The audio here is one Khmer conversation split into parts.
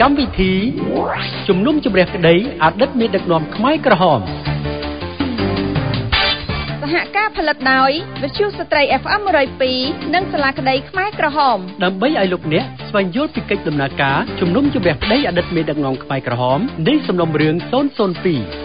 កម្មវិធីជំនុំជម្រះក្តីអតីតមេដឹកនាំខ្មែរក្រហមសហការផលិតដោយវិទ្យុស្ត្រី FM 102និងសាលាក្តីខ្មែរក្រហមដើម្បីឲ្យលោកអ្នកស្វែងយល់ពីកិច្ចដំណើរការជំនុំជម្រះក្តីអតីតមេដឹកនាំខ្មែរក្រហមនៃសំណុំរឿង002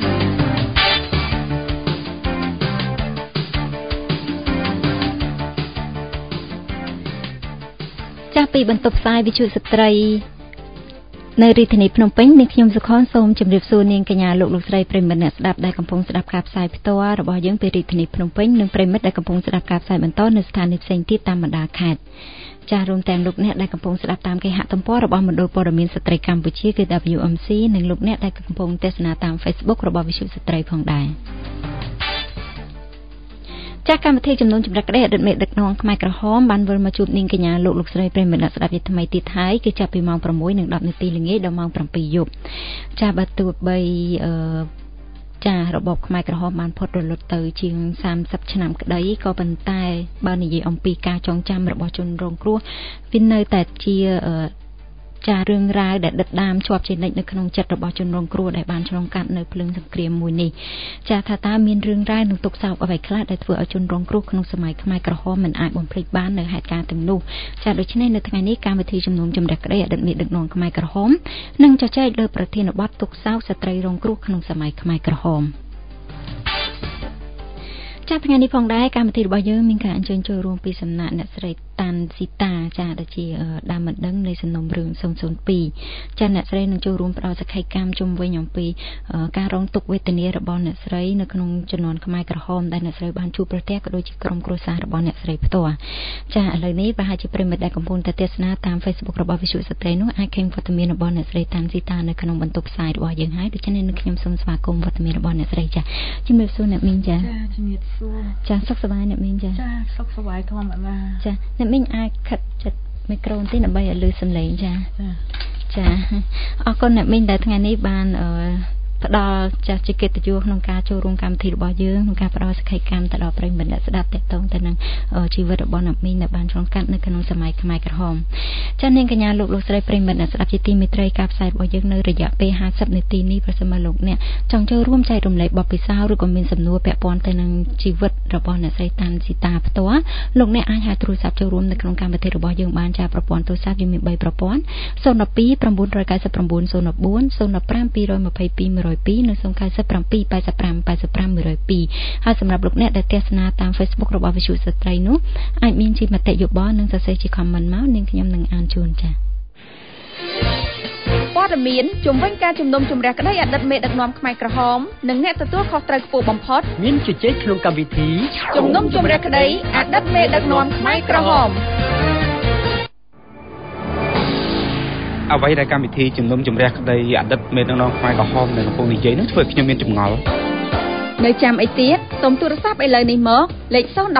ចាស់ពីបន្ទប់ផ្សាយវិទ្យុស្ត្រីនៅរាជធានីភ្នំពេញនាងខ្ញុំសុខនសូមជម្រាបសួរនាងកញ្ញាលោកស្រីប្រិមត្តអ្នកស្ដាប់ដែលកំពុងស្ដាប់ការផ្សាយផ្ទាល់របស់យើងពីរាជធានីភ្នំពេញនិងប្រិមត្តដែលកំពុងស្ដាប់ការផ្សាយបន្តនៅស្ថានីយ៍ផ្សេងទៀតតាមបណ្ដាខេត្តចាស់រួមទាំងលោកអ្នកដែលកំពុងស្ដាប់តាមគេហទំព័ររបស់មណ្ឌលព័ត៌មានស្ត្រីកម្ពុជាគឺ WMC និងលោកអ្នកដែលកំពុងទស្សនាតាម Facebook របស់វិទ្យុស្ត្រីផងដែរចាស់កម្មវិធីចំនួនចម្រាក់ក្តីអតីតមេដឹកនាំខ្មែរក្រហមបានវិលមកជួបនាងកញ្ញាលោកស្រីប្រិមត្តអ្នកស្ដាប់ជាថ្មីទៀតហើយគឺចាប់ពីម៉ោង 6:10 នាទីល្ងាចដល់ម៉ោង 7 យប់ចាស់បើទោះបីចារបបខ្មែរក្រហមបានផុតរលត់ទៅជាង30ឆ្នាំក្តីក៏ប៉ុន្តែបើនិយាយអំពីការចងចាំរបស់ជនរងគ្រោះវានៅតែជាចារឿងរ៉ាវដែលដិតដាមជាប់ជានិច្ចនៅក្នុងចិត្តរបស់ជនរងគ្រោះដែលបានឆ្លងកាត់នៅភ្លើងសង្គ្រាមមួយនេះចាថាតើមានរឿងរ៉ាវនឹងទុកសោកអ្វីខ្លះដែលធ្វើឲ្យជនរងគ្រោះក្នុងសម័យខ្មែរក្រហមមិនអាចបំភ្លេចបាននៅហេតុការណ៍ទាំងនោះចាដូច្នេះនៅថ្ងៃនេះកម្មវិធីជំនុំជម្រះក្តីអតីតមេដឹកនាំខ្មែរក្រហមនឹងជជែកលើប្រធានបទទុកសោកស្ត្រីរងគ្រោះក្នុងសម័យខ្មែរក្រហមចាថ្ងៃនេះផងដែរកម្មវិធីរបស់យើងមានការអញ្ជើញចូលរួមពីសំណាក់អ្នកស្រីតាន់ស៊ីតាចាដែលជាដើមបណ្ដឹងនៃសំណុំរឿង002ចាអ្នកស្រីនឹងចូលរួមផ្ដល់សក្ខីកម្មជុំវិញអំពីការរងទុក្ខវេទនារបស់អ្នកស្រីនៅក្នុងជំនាន់ខ្មែរក្រហមដែលអ្នកស្រីបានជួបប្រទះក៏ដូចជាក្រុមគ្រួសាររបស់អ្នកស្រីផ្ទាល់ចាឥឡូវនេះប្រហែលជាប្រិមិត្តដែលកំពុងតែទស្សនាតាម Facebook របស់វិទ្យុស្ត្រីនោះអាចឃើញវត្តមានរបស់អ្នកស្រីតាន់ស៊ីតានៅក្នុងបន្ទប់ផ្សាយរបស់យើងហើយដូច្នេះនឹងខ្ញុំសូមស្វាគមន៍វត្តមានរបស់អ្នកស្រីចាជំរាបសួរអ្នកមីងចាជំរាបសួរចាសុខសប្បាយអ្នកមីងចាសុខសប្បាយធម្មតាចាអ្នកមីងអាចខិតចិត្តមីក្រូបន្តិចដើម្បីឲ្យឮសំឡេងចាអរគុណអ្នកមីងដែលថ្ងៃនេះបានផ្ដល់ចាស់ជាកិត្តិយសក្នុងការចូលរួមកម្មវិធីរបស់យើងក្នុងការផ្ដល់សក្ខីកម្មទៅដល់ប្រិយមិត្តអ្នកស្ដាប់ទាក់ទងទៅនឹងជីវិតរបស់អ្នកមីងដែលបានឆ្លងកាត់នៅក្នុងសម័យខ្មែរក្រហមចានាងកញ្ញាលោកស្រីប្រិយមិត្តអ្នកស្ដាប់ជាទីមេត្រីការផ្សាយរបស់យើងនៅរយៈពេល50នាទីនេះប្រសិនបើលោកអ្នកចង់ចូលរួមចែករំលែកបទពិសោធន៍ឬក៏មានសំណួរពាក់ព័ន្ធទៅនឹងជីវិតរបស់អ្នកស្រីតាន់ស៊ីតាផ្ទាល់លោកអ្នកអាចហៅទូរស័ព្ទចូលរួមនៅក្នុងកម្មវិធីរបស់យើងបានចាប្រព័ន្ធទូរស័ព្ទយើងមាន3ប្រព័ន្ធ012 999 014 015 222 102និង097 85 85 102ហើយសម្រាប់លោកអ្នកដែលទស្សនាតាម Facebook របស់វិទ្យុស្ត្រីនោះអាចមានជាមតិយោបល់និងសរសេរជា comment មកនាងខ្ញុំនឹងអានជូនចា៎ព័ត៌មានជំវិញការជំនុំជម្រះក្តីអតីតមេដឹកនាំខ្មែរក្រហមនិងអ្នកទទួលខុសត្រូវខ្ពស់បំផុតមានជជែកក្នុងកម្មវិធីជំនុំជម្រះក្តីអតីតមេដឹកនាំខ្មែរក្រហមអ្វីដែលកម្មវិធីជំនុំជម្រះក្តីអតីតមេដឹកនាំខ្មែរក្រហមនៅកំពង់និយាយនឹងធ្វើឲ្យខ្ញុំមានចម្ងល់នៅចាំអីទៀតសូមទូរស័ព្ទឥឡូវនេះមកលេខ012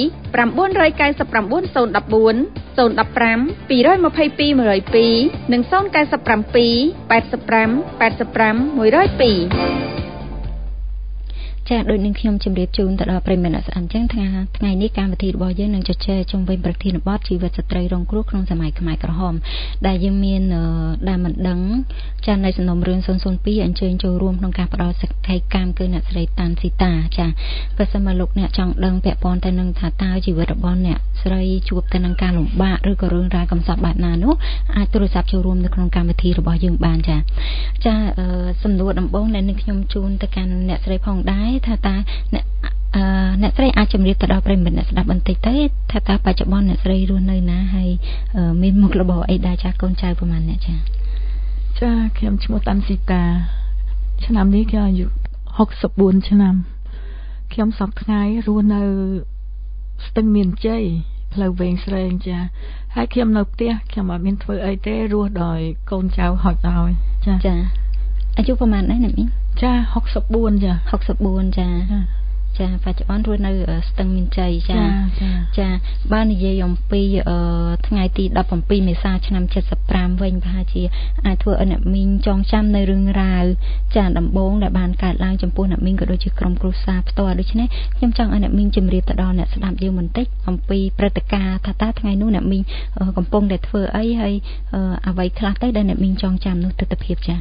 999 014 015 222 102និង097 85 85 102 ចាដូចនឹងខ្ញុំជម្រាបជូនទៅដល់ប្រិយមិត្តអ្នកស្ដាប់អញ្ចឹងថ្ងៃនេះកម្មវិធីរបស់យើងនឹងជជែកជុំវិញប្រធានបទជីវិតស្ត្រីរងគ្រោះក្នុងសម័យខ្មែរក្រហមដែលយើងមានដើមមិនដឹងចានៅសំណុំរឿង002អញ្ជើញចូលរួមក្នុងការផ្ដល់សក្ខីកម្មគឺអ្នកស្រីតាន់ស៊ីតាចាបើសិនមកលោកអ្នកចង់ដឹងពាក់ព័ន្ធទៅនឹងថាតើជីវិតរបស់អ្នកស្រីជួបទៅនឹងការលំបាកឬក៏រឿងរ៉ាវកំសត់បែបណានោះអាចទូរស័ព្ទចូលរួមនៅក្នុងកម្មវិធីរបស់យើងបានចាសំណួរដំបូងដែលនឹងខ្ញុំជូនទៅកាន់អ្នកស្រីផងដែរថាតើអ្នកស្រីអាចជម្រាបទៅដល់ប្រិយមិត្តអ្នកស្ដាប់បន្តិចទៅថាតើបច្ចុប្បន្នអ្នកស្រីរស់នៅណាហើយមានមុខរបរអីដែរចាកូនចៅប្រហែលអ្នកចាខ្ញុំឈ្មោះតាន់ស៊ីតាឆ្នាំនេះខ្ញុំអាយុ64ឆ្នាំខ្ញុំសប្តាហ៍ថ្ងៃរស់នៅស្ទឹងមានជ័យផ្លូវវែងស្រេងចាហើយខ្ញុំនៅផ្ទះខ្ញុំអត់មានធ្វើអីទេរស់ដោយកូនចៅហុចឲ្យចាអាយុប្រហែលដែរអ្នកមីចា64ចា 64ចាចាបច្ចុប្បន្នរស់នៅស្ទឹងមានជ័យចាបើនិយាយអំពីថ្ងៃទី17មេសាឆ្នាំ75វិញប្រហែលជាអាចធ្វើឲ្យអ្នកមីងចងចាំនៅរឿងរ៉ាវចាដំបូងដែលបានកើតឡើងចំពោះអ្នកមីងក៏ដូចជាក្រុមគ្រួសារផ្ទាល់ដូច្នេះខ្ញុំចង់ឲ្យអ្នកមីងជម្រាបទៅដល់អ្នកស្ដាប់យើងបន្តិចអំពីព្រឹត្តិការណ៍ថាតើថ្ងៃនោះអ្នកមីងកំពុងតែធ្វើអីហើយអ្វីខ្លះទៅដែលអ្នកមីងចងចាំនោះទិដ្ឋភាពចា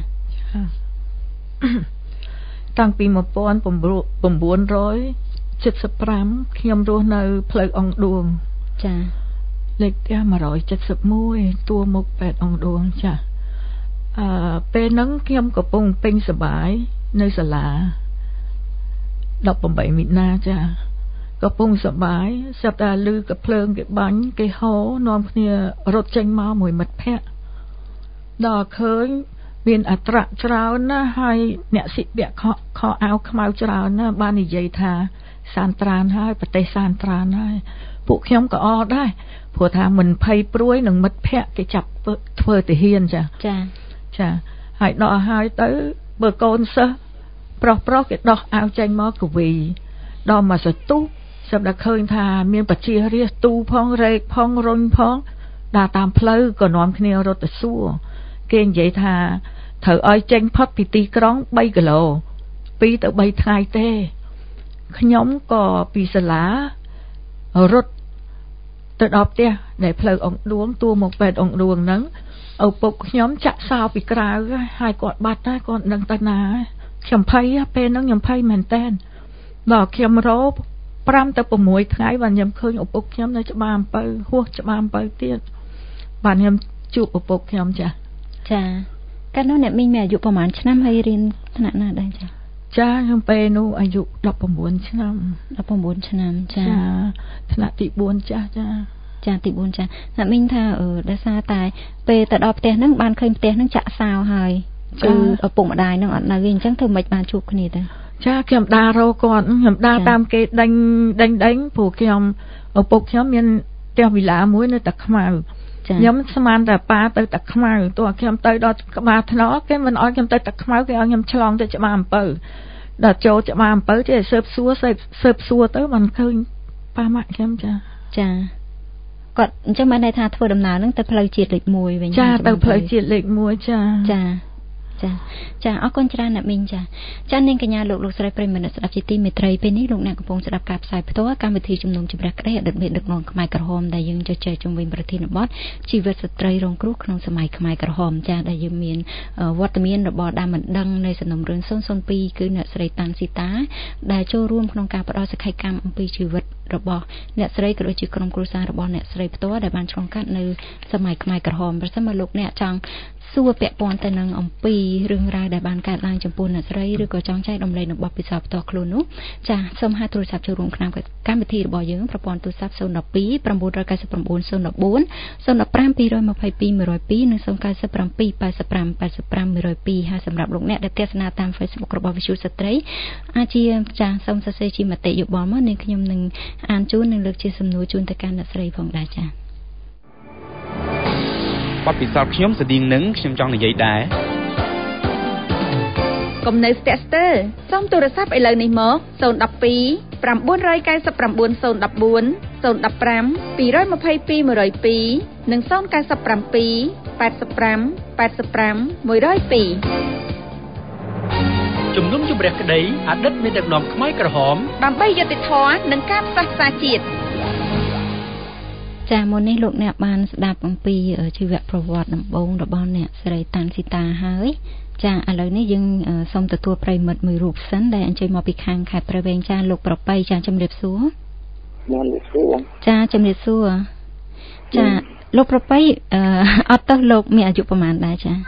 តាំងពី1975ខ្ញុំរស់នៅផ្លូវអង្គឌួងចាលេខផ្ទះ171ទួលមុខ8អង្គឌួងចាពេលហ្នឹងខ្ញុំកំពុងពេញសប្បាយនៅសាលា18មីនាចាកំពុងសប្បាយស្រាប់តែឮកាភ្លើងគេបាញ់គេហោនាំគ្នារត់ចេញមកមួយមិត្តភ័ក្តិដល់ឃើញមានអត្រាច្រើនណាស់ហើយអ្នកសិពាក់ខោអាវខ្មៅច្រើនណាស់បាននិយាយថាសានត្រានហើយប្រទេសសានត្រានហើយពួកខ្ញុំក៏អរដែរព្រោះថាមិនភ័យព្រួយនឹងមិត្តភ័ក្តិគេចាប់ធ្វើទាហានចាហើយដល់ហើយទៅបើកូនសិស្សប្រុសគេដោះអាវចេញមកកវីដល់មកសទុះស្រាប់តែឃើញថាមានប្រជារាស្ត្រទូផងរែកផងរុញផងដើរតាមផ្លូវក៏នាំគ្នារត់ទៅសួរគេនិយាយថាត្រូវឲ្យចេញផុតពីទីក្រុង3គីឡូ2ទៅ3ថ្ងៃទេខ្ញុំក៏ពីសាលារត់ទៅដល់ផ្ទះដែលផ្លូវអង្គឌួងទួលមកពេទ្យអង្គឌួងហ្នឹងឪពុកខ្ញុំចាក់សោពីក្រៅហើយគាត់បាត់ហើយគាត់នឹងទៅណាខ្ញុំភ័យពេលហ្នឹងខ្ញុំភ័យមែនតើដល់ខ្ញុំរោ5ទៅ6ថ្ងៃបានខ្ញុំឃើញឪពុកខ្ញុំនៅច្បារអំពៅហួសច្បារអំពៅទៀតបានខ្ញុំជួបឪពុកខ្ញុំចាកាលនោះអ្នកមីងមានអាយុប្រហែលឆ្នាំហើយរៀនថ្នាក់ណាដែរចាខ្ញុំពេលនោះអាយុ19ឆ្នាំចាថ្នាក់ទី4ចាទី4ចាអ្នកមីងថាដោយសារតែពេលទៅដល់ផ្ទះហ្នឹងបានឃើញផ្ទះហ្នឹងចាក់សោហើយគឺឪពុកម្ដាយហ្នឹងអត់នៅវិញអញ្ចឹងធ្វើមិនបានជួបគ្នាទៅខ្ញុំដើររកគាត់ខ្ញុំដើរតាមគេដេញព្រោះខ្ញុំឪពុកខ្ញុំមានផ្ទះវិឡាមួយនៅតាខ្មៅខ្ញុំស្មានតែប៉ាទៅតាខ្មៅទោះខ្ញុំទៅដល់ក្បាលថ្នល់គេមិនអោយខ្ញុំទៅតាខ្មៅគេឲ្យខ្ញុំឆ្លងទៅច្បារអំពៅដល់ចូលច្បារអំពៅទេស៊ើបសួរទៅបានឃើញប៉ាម៉ាក់ខ្ញុំចាគាត់អញ្ចឹងបានន័យថាធ្វើដំណើរហ្នឹងទៅផ្លូវជាតិលេខ1វិញទៅផ្លូវជាតិលេខ1 ចាអរគុណច្រើនអ្នកមីងចានាងកញ្ញាលោកស្រីប្រិយមិត្តស្ដាប់ជាទីមេត្រីពេលនេះលោកអ្នកកំពុងស្ដាប់ការផ្សាយផ្ទាល់កម្មវិធីជំនុំជម្រះក្តីអតីតមេដឹកនាំខ្មែរក្រហមដែលយើងជជែកជុំវិញប្រធានបទជីវិតស្ត្រីរងគ្រោះក្នុងសម័យខ្មែរក្រហមចាដែលយើងមានវត្តមានរបស់ដើមមិនដឹងនៃសំណុំរឿង002គឺអ្នកស្រីតាន់ស៊ីតាដែលចូលរួមក្នុងការផ្តល់សក្ខីកម្មអំពីជីវិតរបស់អ្នកស្រីក៏ដូចជាក្រុមគ្រួសាររបស់អ្នកស្រីផ្ទាល់ដែលបានឆ្លងកាត់នៅសម័យខ្មែរក្រហមប្រសិនបើលោកអ្នកចង់សួរពាក់ព័ន្ធទៅនឹងអំពីរឿងរ៉ាវដែលបានកើតឡើងចំពោះអ្នកស្រីឬក៏ចង់ចែករំលែកនៅបទពិសោធន៍ផ្ទាល់ខ្លួននោះចាសូមហៅទូរស័ព្ទចូលរួមក្នុងកម្មវិធីរបស់យើងប្រព័ន្ធទូរស័ព្ទ012 999 014 015 222 102និង097 85 85 102ហើយសម្រាប់លោកអ្នកដែលទស្សនាតាម Facebook របស់ Visu ស្ត្រីអាចជាចាសូមសរសេរជាមតិយោបល់មកនាងខ្ញុំនឹងអានជូននិងលើកជាសំណួរជូនទៅកាន់អ្នកស្រីផងដែរចាបទពិសោធន៍ខ្ញុំស្តៀងនឹងខ្ញុំចង់និយាយដែរកុំនៅស្ទាក់ស្ទើរសូមទូរស័ព្ទឥឡូវនេះមក012 999 014 015 222 102និង097 85 85 102 ជំនុំជម្រះក្តីអតីតមេដឹកនាំខ្មែរក្រហមដើម្បីយុត្តិធម៌និងការផ្សះផ្សាជាតិចាមុននេះលោកអ្នកបានស្ដាប់អំពីជីវប្រវត្តិដំបូងរបស់អ្នកស្រីតាន់ស៊ីតាហើយចាឥឡូវនេះយើងសូមទទួលប្រិមិត្តមួយរូបសិនដែលអញ្ជើញមកពីខាងខេត្តព្រៃវែងចាលោកប្រពៃចាជំរាបសួរចាជំរាបសួរចាលោកប្រពៃអត់ទៅលោកមានអាយុប្រហែលដែរចា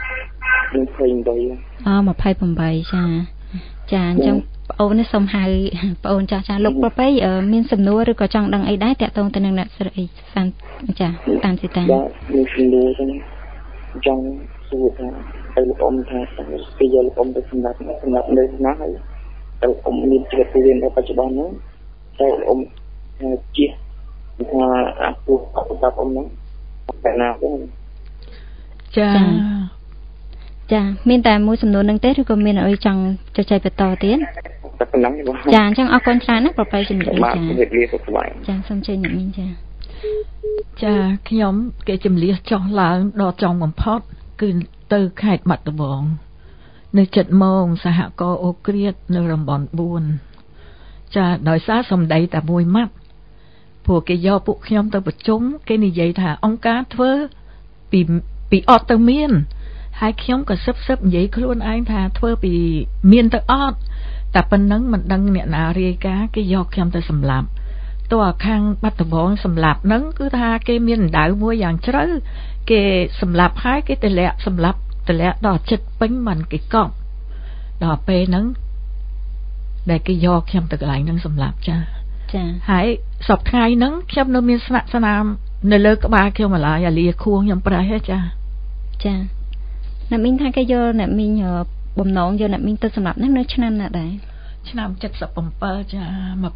28ចាអញ្ចឹងបងអូននេះសូមហៅបងអូនចាស់លោកប្រពៃមានសំណួរឬក៏ចង់ដឹងអីដែរតាក់ទងទៅនឹងអ្នកស្រីសាន់ចាតាន់ស៊ីតាមានសំណួរចង់សួរថាទៅលោកអ៊ំថាពីយកលោកអ៊ំទៅសម្រាប់នៅណាហើយទៅអ៊ំមានជីវិតរៀននៅបច្ចុប្បន្នហ្នឹងតែអ៊ំជាថាអាពុកអ៊ំហ្នឹងតែណាទៅចាចាមានតែមួយសំណួរនឹងទេឬក៏មានអីចង់ជជែកបន្តទៀតតែប៉ុណ្ណឹងចាអញ្ចឹងអរគុណច្រើនណាស់ប្រប៉ៃជំរាបលាចាចាសូមជើញអ្នកមីងចាខ្ញុំគេជំលះចុះឡើងដល់ចុងបំផុតគឺទៅខេត្តបាត់ដំបងនៅ7ម៉ោងសហគមន៍អូក្រៀតនៅតំបន់4ចាដោយសារសម្ដីតែមួយម៉ាត់ព្រោះគេយកពួកខ្ញុំទៅប្រជុំគេនិយាយថាអង្គការធ្វើពីអត់ទៅមានហើយខ្ញុំក៏សឹបនិយាយខ្លួនឯងថាធ្វើពីមានទៅអត់តែប៉ុណ្ណឹងមិនដឹងអ្នកណារាយការណ៍គេយកខ្ញុំទៅសម្លាប់តើខាងបាត់ដំបងសម្លាប់ហ្នឹងគឺថាគេមានដៅមួយយ៉ាងជ្រៅគេសម្លាប់ហើយគេទម្លាក់សម្លាប់ទម្លាក់ដល់ចិត្តពេញមិនគេកប់ដល់ពេលហ្នឹងដែលគេយកខ្ញុំទៅកន្លែងហ្នឹងសម្លាប់ចាហើយសពថ្ងៃហ្នឹងខ្ញុំនៅមានស្នាក់ស្នាមនៅលើក្បាលខ្ញុំម្ល៉េះអាលាខួងខ្ញុំប្រេះហ៎ចាអ្នកមីងថាគេយកអ្នកមីងបំណងយកអ្នកមីងទៅសម្លាប់ហ្នឹងនៅឆ្នាំណាដែរឆ្នាំ77ចា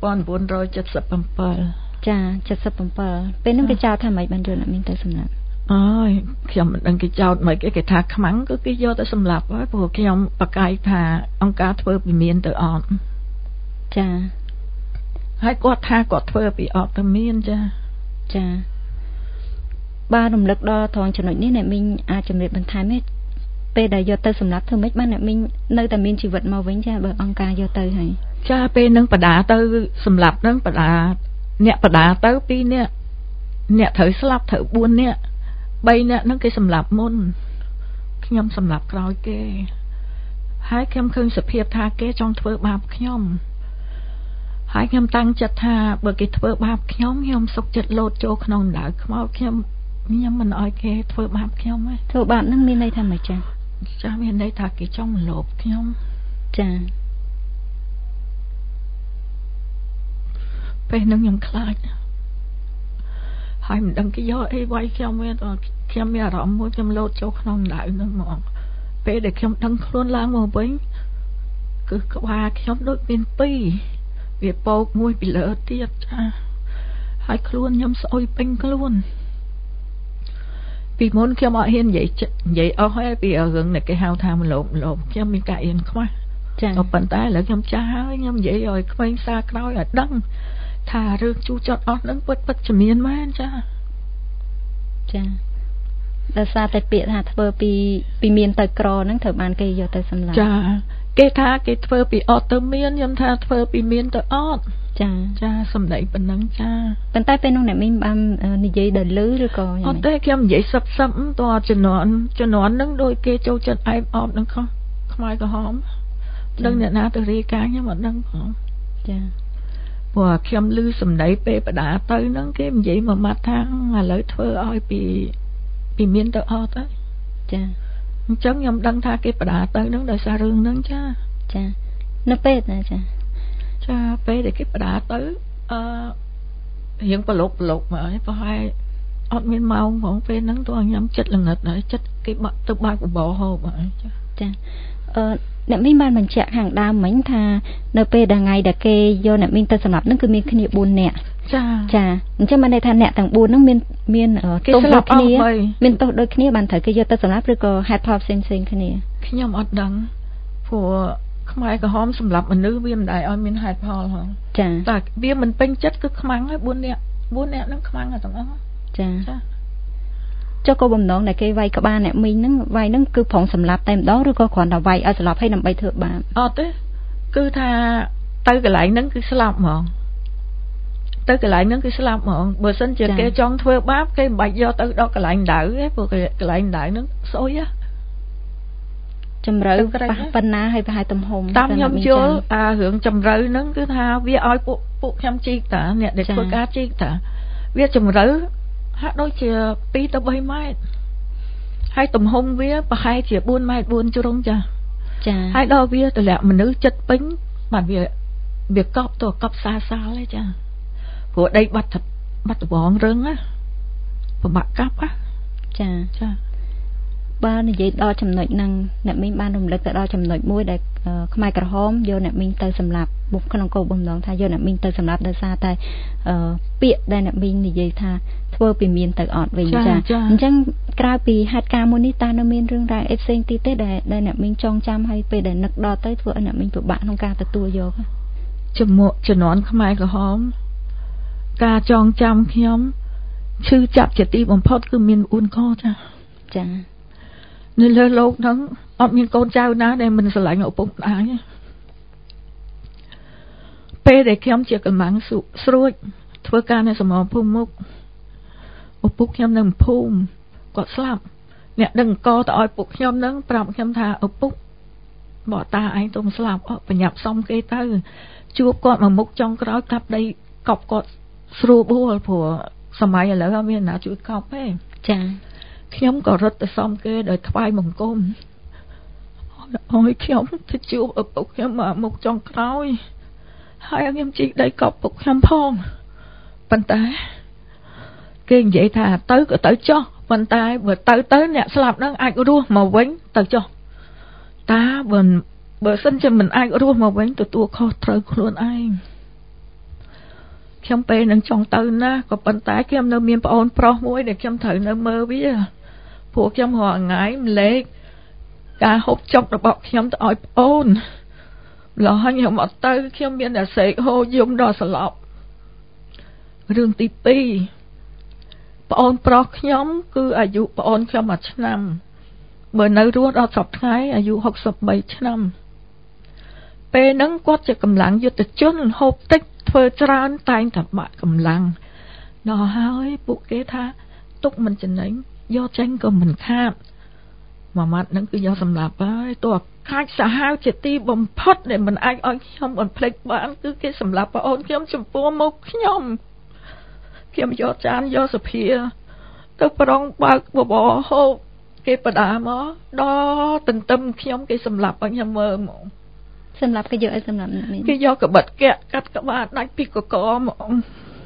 1977 ចា77ពេលហ្នឹងគេចោទថាម៉េចបានយកអ្នកមីងទៅសម្លាប់អើយខ្ញុំមិនដឹងគេចោទម៉េចគេថាខ្មាំងគឺគេយកទៅសម្លាប់ហើយព្រោះខ្ញុំបកកាយថាអង្គការធ្វើពីមានទៅអត់ចាហើយគាត់ថាគាត់ធ្វើពីអត់ទៅមានចាបាទរំលឹកដល់ត្រង់ចំណុចនេះអ្នកមីងអាចជម្រាបបន្ថែមទេពេលដែលយកទៅសម្លាប់ធ្វើម៉េចបានអ្នកមីងនៅតែមានជីវិតមកវិញចាបើអង្គការយកទៅហើយចាពេលនឹងបដាទៅសម្លាប់នឹងបដាអ្នកបដាទៅ2នាក់អ្នកត្រូវស្លាប់ត្រូវ4នាក់3នាក់នឹងគេសម្លាប់មុនខ្ញុំសម្លាប់ក្រោយគេហើយខ្ញុំឃើញសភាពថាគេចង់ធ្វើបាបខ្ញុំហើយខ្ញុំតាំងចិត្តថាបើគេធ្វើបាបខ្ញុំសុខចិត្តលោតចូលក្នុងដៅខ្មោចខ្ញុំមិនអោយគេធ្វើបាបខ្ញុំទេធ្វើបាបនឹងមានន័យថាម៉េចចាមានន័យថាគេចង់លបខ្ញុំចាពេលនឹងខ្ញុំខ្លាចហើយមិនដឹងគេយកអីវាយខ្ញុំទេខ្ញុំមានអារម្មណ៍មួយខ្ញុំលោតចូលក្នុងដៅនឹងហ្មងពេលដែលខ្ញុំដឹងខ្លួនឡើងមកវិញគឺក្បាលខ្ញុំដូចមាន2វាពោកមួយពីលើទៀតចាហើយខ្លួនខ្ញុំស្អុយពេញខ្លួនពីមុនខ្ញុំអត់ហ៊ាននិយាយអស់ហើយពីរឿងដែលគេហៅថាមលោបខ្ញុំមានការអៀនខ្មាស់ចាប៉ុន្តែឥឡូវខ្ញុំចាស់ហើយខ្ញុំនិយាយឲ្យក្មេងសាក្រោយឲ្យដឹងថារឿងជូរចត់អស់ហ្នឹងពិតជំនាញមែនចាដោយសារតែពាក្យថាធ្វើពីមានទៅក្រហ្នឹងត្រូវបានគេយកទៅសម្លាប់ចាគេថាគេធ្វើពីអត់ទៅមានខ្ញុំថាធ្វើពីមានទៅអត់ចាសម្ដីប៉ុណ្ណឹងចាប៉ុន្តែពេលនោះអ្នកមីងបាននិយាយដល់លឺឬក៏អត់ទេខ្ញុំនិយាយសឹបតើជំនាន់ហ្នឹងដូចគេចូលចិត្តអែបអបនឹងខុសខ្មែរក្រហមដឹងអ្នកណាទៅរាយការណ៍ខ្ញុំអត់ដឹងផងចាព្រោះខ្ញុំឮសម្ដីពេលបដាទៅហ្នឹងគេនិយាយមួយម៉ាត់ថាឥឡូវធ្វើឲ្យពីមានទៅអត់ហើយចាអញ្ចឹងខ្ញុំដឹងថាគេបដាទៅហ្នឹងដោយសាររឿងហ្នឹងចានៅពេលណាចាពេលដែលគេបដាទៅរៀងប្រឡប់មកហើយប្រហែលអត់មានម៉ោងផងពេលហ្នឹងទោះខ្ញុំចិត្តល្ងឹតហើយចិត្តគេបាក់ទៅបើកបបោហូបហើយចាអ្នកមីងបានបញ្ជាក់ខាងដើមមិញថានៅពេលថ្ងៃដែលគេយកអ្នកមីងទៅសម្លាប់ហ្នឹងគឺមានគ្នា4នាក់ចាអញ្ចឹងបានន័យថាអ្នកទាំង4ហ្នឹងមានទោសដូចគ្នាមានទោសដូចគ្នាបានត្រូវគេយកទៅសម្លាប់ឬក៏ហេតុផលផ្សេងគ្នាខ្ញុំអត់ដឹងព្រោះខ្មែរក្រហមសម្រាប់មនុស្សវាមិនដែរឲ្យមានហេតុផលហ៎តែវាមិនពេញចិត្តគឺខ្មាំងហើយ4នាក់ហ្នឹងខ្មាំងទាំងអស់ចាចុះក៏បំណងដែលគេវាយក្បាលអ្នកមីងហ្នឹងវាយហ្នឹងគឺប្រងសម្លាប់តែម្ដងឬក៏គ្រាន់តែវាយឲ្យស្លាប់ហើយដើម្បីធ្វើបាបអត់ទេគឺថាទៅកន្លែងហ្នឹងគឺស្លាប់ហ្មងបើសិនជាគេចង់ធ្វើបាបគេមិនបាច់យកទៅដល់កន្លែងដៅទេព្រោះកន្លែងដៅហ្នឹងស្អុយជំរឿប៉ុណ្ណាហើយប្រហែលទំហំតាមខ្ញុំយល់រឿងជំរឿហ្នឹងគឺថាវាឲ្យពួកខ្ញុំជីកតាអ្នកដែលធ្វើការជីកតាវាជំរឿហាក់ដូចជា2ទៅ3ម៉ែត្រហើយទំហំវាប្រហែលជា4ម៉ែត្រ4ជ្រុងចាហើយដល់វាទម្លាក់មនុស្សចិត្តពេញបាទវាកប់សាលទេចាព្រោះដីបាត់ដំបងរឹងណាពិបាកកាប់ចាបើនិយាយដល់ចំណុចហ្នឹងអ្នកមីងបានរំលឹកទៅដល់ចំណុចមួយដែលខ្មែរក្រហមយកអ្នកមីងទៅសម្លាប់បុកក្នុងគោលបំណងថាយកអ្នកមីងទៅសម្លាប់ដោយសារតែពាក្យដែលអ្នកមីងនិយាយថាធ្វើពីមានទៅអត់វិញចាអញ្ចឹងក្រៅពីហេតុការណ៍មួយនេះតើនៅមានរឿងរ៉ាវអីផ្សេងទៀតទេដែលអ្នកមីងចងចាំហើយពេលដែលនឹកដល់ទៅធ្វើឲ្យអ្នកមីងពិបាកក្នុងការទទួលយកជំនាន់ខ្មែរក្រហមការចងចាំខ្ញុំឈឺចាប់ជាទីបំផុតគឺមាន4កចានៅលើលោកហ្នឹងអត់មានកូនចៅណាដែលមិនស្រឡាញ់ឪពុកម្ដាយពេលដែលខ្ញុំជាកម្លាំងស្រួចធ្វើការនៅសមរភូមិមុខឪពុកខ្ញុំនៅភូមិគាត់ស្លាប់អ្នកដឹងកទៅឲ្យពុកខ្ញុំហ្នឹងប្រាប់ខ្ញុំថាឪពុកបកតាឯងទុំស្លាប់បញ្ញាប់សុំគេទៅជួបគាត់មកមុខចុងក្រោយកាប់ដីកប់គាត់ស្រួលបួលព្រោះសម័យឥឡូវអត់មានអ្នកជួយកប់ទេចាខ្ញុំក៏រត់ទៅសុំគេដោយថ្វាយបង្គំអើយខ្ញុំទៅជួបឪពុកខ្ញុំមកមុខចុងក្រោយហើយខ្ញុំជីកដីកប់ពុកខ្ញុំផងប៉ុន្តែគេនិយាយថាទៅក៏ទៅចុះប៉ុន្តែបើទៅអ្នកស្លាប់ហ្នឹងអាចរស់មកវិញទៅចុះតាបើសិនជាមិនអាចរស់មកវិញទទួលខុសត្រូវខ្លួនឯងខ្ញុំពេលនឹងចង់ទៅណាក៏ប៉ុន្តែខ្ញុំនៅមានប្អូនប្រុសមួយដែលខ្ញុំត្រូវនៅមើលវាព្រោះខ្ញុំរាល់ថ្ងៃម្លេចការហូបចុករបស់ខ្ញុំទៅឲ្យប្អូនម្ល៉េះខ្ញុំអត់ទៅខ្ញុំមានតែសេកហូរយំដល់ស្លាប់រឿងទី2ប្អូនប្រុសខ្ញុំគឺអាយុប្អូនខ្ញុំ1ឆ្នាំបើនៅរស់ដល់សប្តាហ៍ថ្ងៃអាយុ63ឆ្នាំពេលហ្នឹងគាត់ជាកម្លាំងយុទ្ធជនហូបតិចធ្វើច្រើនតែងតែបាក់កម្លាំងដល់ហើយពួកគេថាទុកមិនចំណេញយកចេញក៏មិនខាតមួយម៉ាត់ហ្នឹងគឺយកសម្លាប់ហើយទោះខាច់សាហាវជាទីបំផុតដែលមិនអាចឲ្យខ្ញុំបំភ្លេចបានគឺគេសម្លាប់ប្អូនខ្ញុំចំពោះមុខខ្ញុំយកចានយកសុភាទៅប្រងបើកបបរហូបគេបដាមកដល់ទន្ទឹមខ្ញុំគេសម្លាប់ឲ្យខ្ញុំមើលហ្មងសម្រាប់គេយកឲ្យសម្រាប់នេះគេយកកបិតកាក់កាត់ក្បាលដាច់ពីកកហ្មង